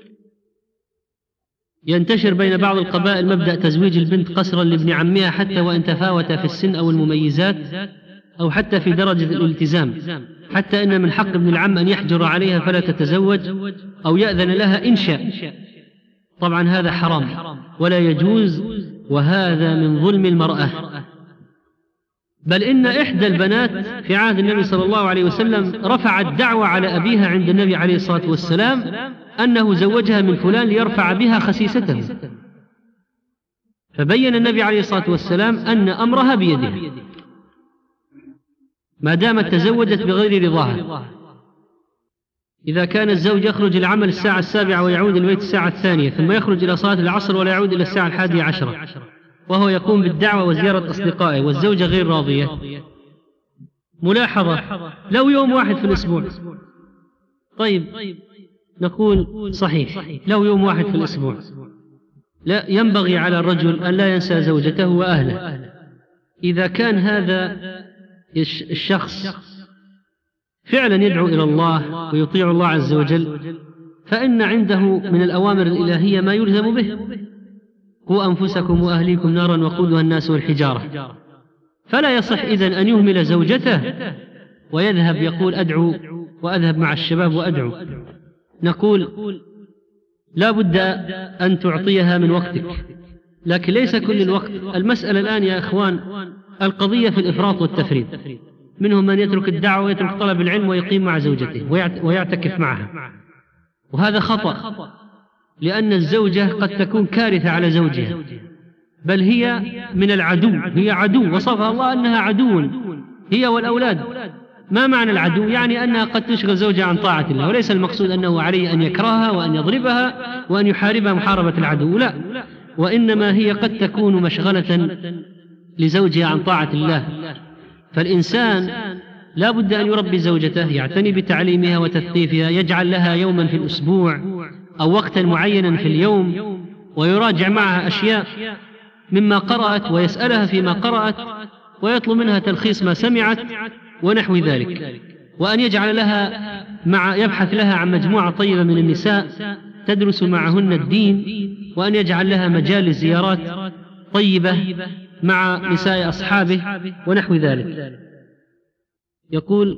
ينتشر بين بعض القبائل مبدأ تزويج البنت قسرا لابن عمها حتى وإن تفاوت في السن أو المميزات أو حتى في درجة الالتزام، حتى إن من حق ابن العم أن يحجر عليها فلا تتزوج أو يأذن لها إن شاء. طبعا هذا حرام ولا يجوز، وهذا من ظلم المرأة. بل إن إحدى البنات في عهد النبي صلى الله عليه وسلم رفعت دعوة على أبيها عند النبي عليه الصلاة والسلام أنه زوجها من فلان ليرفع بها خسيسته، فبين النبي عليه الصلاة والسلام أن أمرها بيده ما دامت تزوجت بغير رضاها. إذا كان الزوج يخرج العمل الساعة السابعة ويعود البيت الساعة الثانية، ثم يخرج إلى صلاة العصر ولا يعود إلى الساعة الحادية عشرة، وهو يقوم بالدعوة وزيارة أصدقائه والزوجة غير راضية. ملاحظة: لو يوم واحد في الأسبوع. طيب نقول صحيح، لو يوم واحد في الأسبوع. لا، ينبغي على الرجل أن لا ينسى زوجته وأهله. إذا كان هذا الشخص فعلا يدعو إلى الله ويطيع الله عز وجل، فإن عنده من الأوامر الإلهية ما يلزم به: قوا أنفسكم وأهليكم نارا وقودها الناس والحجارة. فلا يصح إذن أن يهمل زوجته ويذهب يقول أدعو وأذهب مع الشباب وأدعو. نقول لا بد أن تعطيها من وقتك، لكن ليس كل الوقت. المسألة الآن يا إخوان القضية في الإفراط والتفريط. منهم من يترك الدعوة ويترك طلب العلم ويقيم مع زوجته ويعتكف معها، وهذا خطأ، لأن الزوجة قد تكون كارثة على زوجها، بل هي من العدو، هي عدو، وصفها الله أنها عدو هي والأولاد. ما معنى العدو؟ يعني أنها قد تشغل زوجها عن طاعة الله، وليس المقصود أنه عليه أن يكرهها وأن يضربها وأن يحاربها محاربة العدو، لا، وإنما هي قد تكون مشغلة لزوجها عن طاعة الله. فالإنسان لا بد أن يربي زوجته، يعتني بتعليمها وتثقيفها، يجعل لها يوما في الأسبوع أو وقتا معينا في اليوم ويراجع معها أشياء مما قرأت ويسألها فيما قرأت ويطلب منها تلخيص ما سمعت ونحو ذلك، وأن يجعل لها مع يبحث لها عن مجموعة طيبة من النساء تدرس معهن الدين، وأن يجعل لها مجال زيارات طيبة مع نساء أصحابه ونحو ذلك. يقول: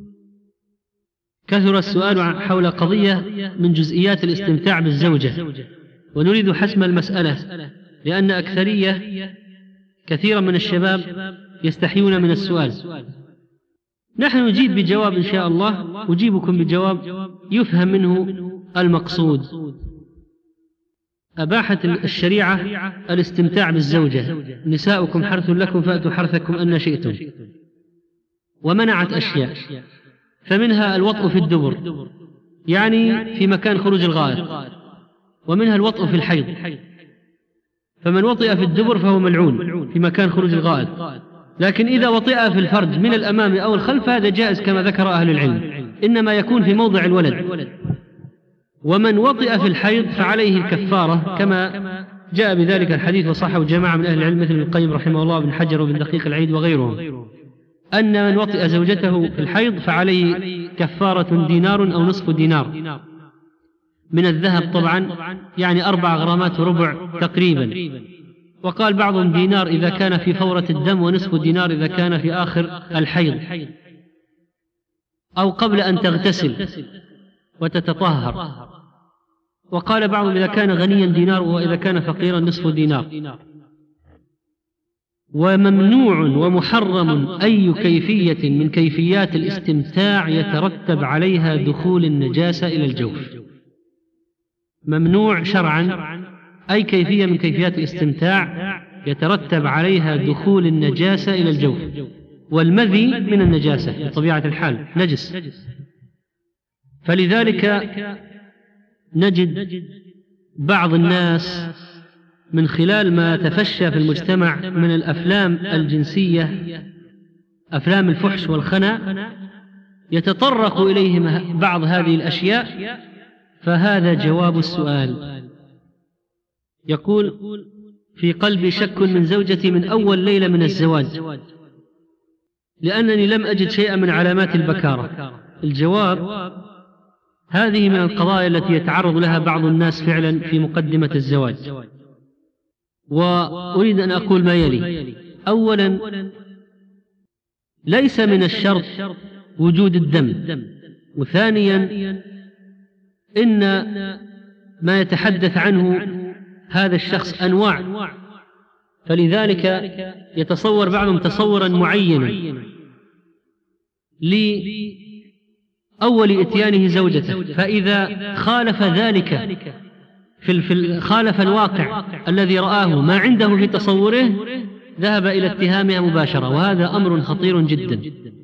كثر السؤال حول قضية من جزئيات الاستمتاع بالزوجة، ونريد حسم المسألة، لأن أكثرية كثيرا من الشباب يستحيون من السؤال. نحن نجيب بجواب إن شاء الله، أجيبكم بجواب يفهم منه المقصود. أباحت الشريعة الاستمتاع بالزوجة: نساؤكم حرث لكم فأتوا حرثكم أن شئتم. ومنعت أشياء، فمنها الوطء في الدبر، يعني في مكان خروج الغائط، ومنها الوطء في الحيض، فمن وطئ في الدبر فهو ملعون في مكان خروج الغائط. لكن إذا وطئ في الفرج من الأمام أو الخلف هذا جائز كما ذكر أهل العلم، إنما يكون في موضع الولد. ومن وطئ في الحيض فعليه الكفارة كما جاء بذلك الحديث وصححه جماعة من أهل العلم مثل ابن القيم رحمه الله وابن حجر وابن دقيق العيد وغيرهم، أن من وطئ زوجته في الحيض فعليه كفارة دينار أو نصف دينار من الذهب طبعا، يعني أربع غرامات وربع تقريبا. وقال بعضهم دينار إذا كان في فورة الدم، ونصف دينار إذا كان في آخر الحيض أو قبل أن تغتسل وتتطهر. وقال بعضهم إذا كان غنيا دينار، وإذا كان فقيرا نصف دينار. وممنوع ومحرم أي كيفية من كيفيات الاستمتاع يترتب عليها دخول النجاسة إلى الجوف. ممنوع شرعا أي كيفية من كيفيات الاستمتاع يترتب عليها دخول النجاسة إلى الجوف. والمذي من النجاسة بطبيعة الحال نجس، فلذلك نجد بعض الناس من خلال ما تفشى في المجتمع من الأفلام الجنسية، أفلام الفحش والخنا، يتطرق إليهم بعض هذه الأشياء. فهذا جواب السؤال. يقول: في قلبي شك من زوجتي من أول ليلة من الزواج، لأنني لم أجد شيئا من علامات البكارة. الجواب: هذه من القضايا التي يتعرض لها بعض الناس فعلا في مقدمة الزواج. وأريد أن أقول ما يلي: أولا، ليس من الشرط وجود الدم. وثانيا، إن ما يتحدث عنه هذا الشخص أنواع، فلذلك يتصور بعضهم تصورا معينا لأول إتيانه زوجته، فإذا خالف ذلك في خالف الواقع الذي رآه ما عنده في تصوره ذهب إلى اتهامها مباشرة، وهذا أمر خطير جدا.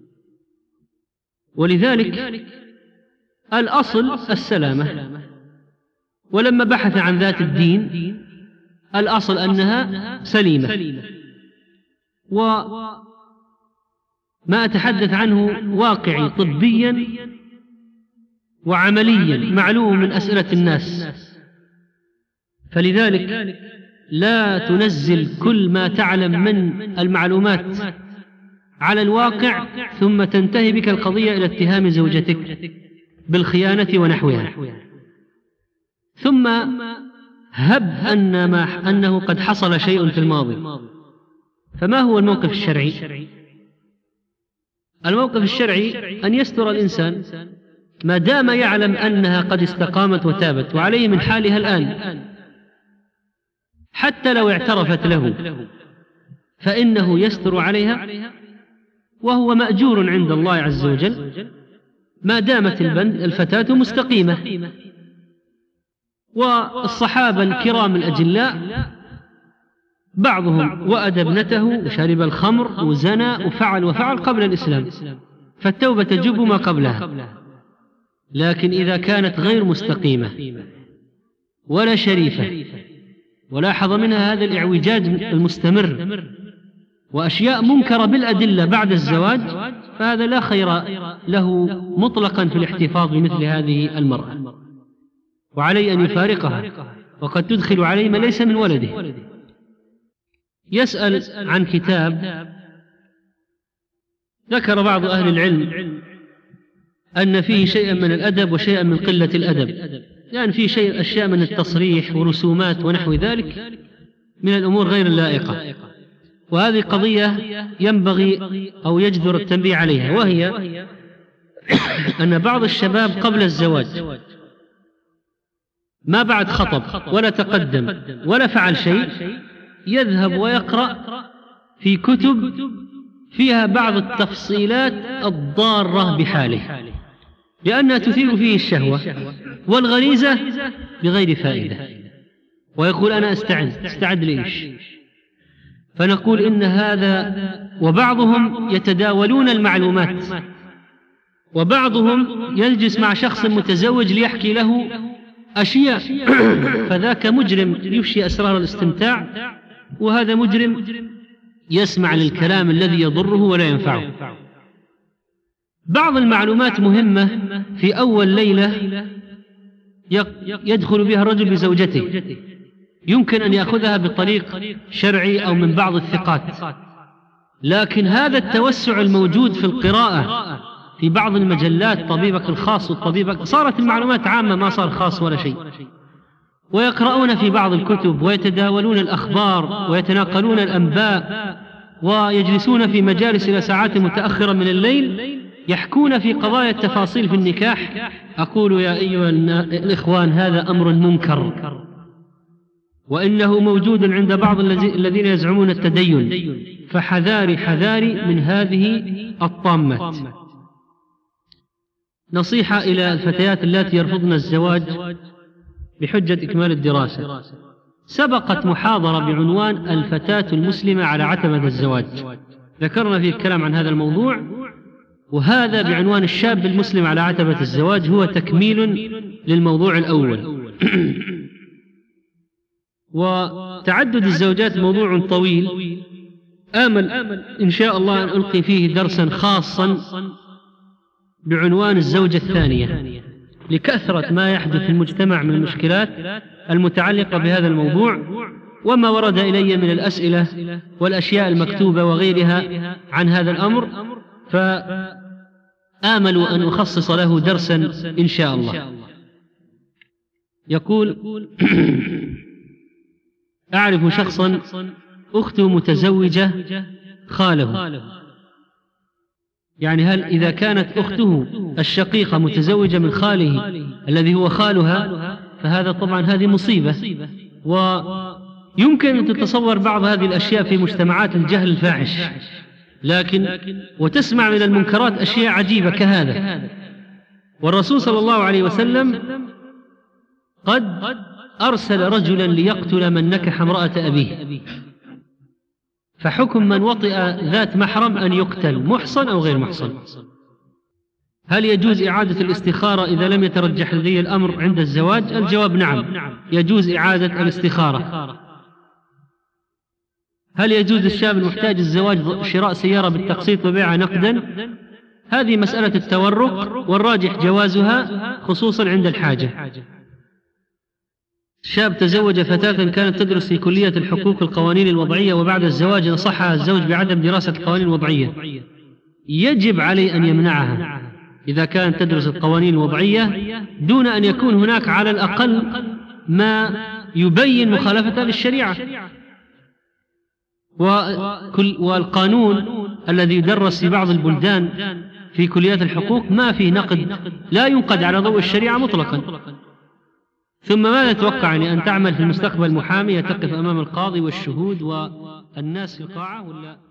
ولذلك الأصل السلامة، ولما بحث عن ذات الدين الأصل أنها سليمة. وما أتحدث عنه واقعي طبيا وعمليا معلوم من أسئلة الناس، فلذلك لا تنزل كل ما تعلم من المعلومات على الواقع ثم تنتهي بك القضية إلى اتهام زوجتك بالخيانة ونحوها، ثم هب أن ما أنه قد حصل شيء في الماضي. فما هو الموقف الشرعي؟ الموقف الشرعي أن يستر الإنسان ما دام يعلم أنها قد استقامت وتابت وعليه من حالها الآن، حتى لو اعترفت له فإنه يستر عليها وهو مأجور عند الله عز وجل ما دامت الفتاة مستقيمة. والصحابة الكرام الأجلاء بعضهم وأدى ابنته وشرب الخمر وزنى وفعل وفعل قبل الإسلام، فالتوبة تجب ما قبلها. لكن إذا كانت غير مستقيمة ولا شريفة ولاحظ منها هذا الإعوجاج المستمر وأشياء منكرة بالأدلة بعد الزواج، فهذا لا خير له مطلقا في الاحتفاظ بمثل هذه المرأة، وعليه أن يفارقها، وقد تدخل عليه ما ليس من ولده. يسأل عن كتاب ذكر بعض أهل العلم أن فيه شيئا من الأدب وشيئا من قلة الأدب، يعني فيه شيء أشياء من التصريح ورسومات ونحو ذلك من الأمور غير اللائقة. وهذه قضية ينبغي أو يجدر التنبيه عليها، وهي أن بعض الشباب قبل الزواج ما بعد خطب ولا تقدم ولا فعل شيء يذهب ويقرأ في كتب فيها بعض التفصيلات الضارة بحاله، لأنها تثير فيه الشهوة والغريزة بغير فائدة، ويقول أنا أستعد استعد لإيش؟ فنقول إن هذا، وبعضهم يتداولون المعلومات، وبعضهم يجلس مع شخص متزوج ليحكي له أشياء، فذاك مجرم يفشي أسرار الاستمتاع، وهذا مجرم يسمع للكلام الذي يضره ولا ينفعه. بعض المعلومات مهمة في أول ليلة يدخل بها الرجل بزوجته، يمكن أن يأخذها بطريق شرعي أو من بعض الثقات، لكن هذا التوسع الموجود في القراءة في بعض المجلات، طبيبك الخاص والطبيبك، صارت المعلومات عامة ما صار خاص ولا شيء، ويقرؤون في بعض الكتب ويتداولون الأخبار ويتناقلون الأنباء، ويجلسون في مجالس إلى ساعات متأخرة من الليل يحكون في قضايا التفاصيل في النكاح. أقول يا أيها الإخوان هذا أمر منكر، وإنه موجود عند بعض الذين يزعمون التدين، فحذاري حذاري من هذه الطامات. نصيحة إلى الفتيات التي يرفضن الزواج بحجة إكمال الدراسة. سبقت محاضرة بعنوان الفتاة المسلمة على عتبة الزواج، ذكرنا فيه الكلام عن هذا الموضوع، وهذا بعنوان الشاب المسلم على عتبة الزواج هو تكميل للموضوع الأول. وتعدد الزوجات موضوع طويل، آمل إن شاء الله أن ألقي فيه درسا خاصا بعنوان الزوجة الثانية، لكثرة ما يحدث في المجتمع من المشكلات المتعلقة بهذا الموضوع، وما ورد إلي من الأسئلة والأشياء المكتوبة وغيرها عن هذا الأمر، فآمل أن أخصص له درسا إن شاء الله. يقول أعرف شخصا أخته متزوجة خاله، يعني هل إذا كانت أخته الشقيقة متزوجة من خاله الذي هو خالها، فهذا طبعا هذه مصيبة، ويمكن أن تتصور بعض هذه الأشياء في مجتمعات الجهل الفاحش، لكن وتسمع من المنكرات أشياء عجيبة كهذا. والرسول صلى الله عليه وسلم قد أرسل رجلا ليقتل من نكح امرأة أبيه، فحكم من وطئ ذات محرم أن يقتل، محصن أو غير محصن. هل يجوز إعادة الاستخارة إذا لم يترجح لدي الأمر عند الزواج؟ الجواب نعم، يجوز إعادة الاستخارة. هل يجوز الشاب المحتاج الزواج شراء سيارة بالتقسيط وبيعها نقدا؟ هذه مسألة التورق، والراجح جوازها خصوصا عند الحاجة. شاب تزوج فتاة كانت تدرس في كلية الحقوق القوانين الوضعية، وبعد الزواج نصحها الزوج بعدم دراسة القوانين الوضعية. يجب عليه أن يمنعها إذا كانت تدرس القوانين الوضعية دون أن يكون هناك على الأقل ما يبين مخالفتها للشريعة. والقانون الذي يدرس في بعض البلدان في كليات الحقوق ما فيه نقد، لا ينقد على ضوء الشريعة مطلقا. ثم ماذا تتوقع؟ يعني أن تعمل في المستقبل محامية تقف أمام القاضي والشهود والناس في القاعة ولا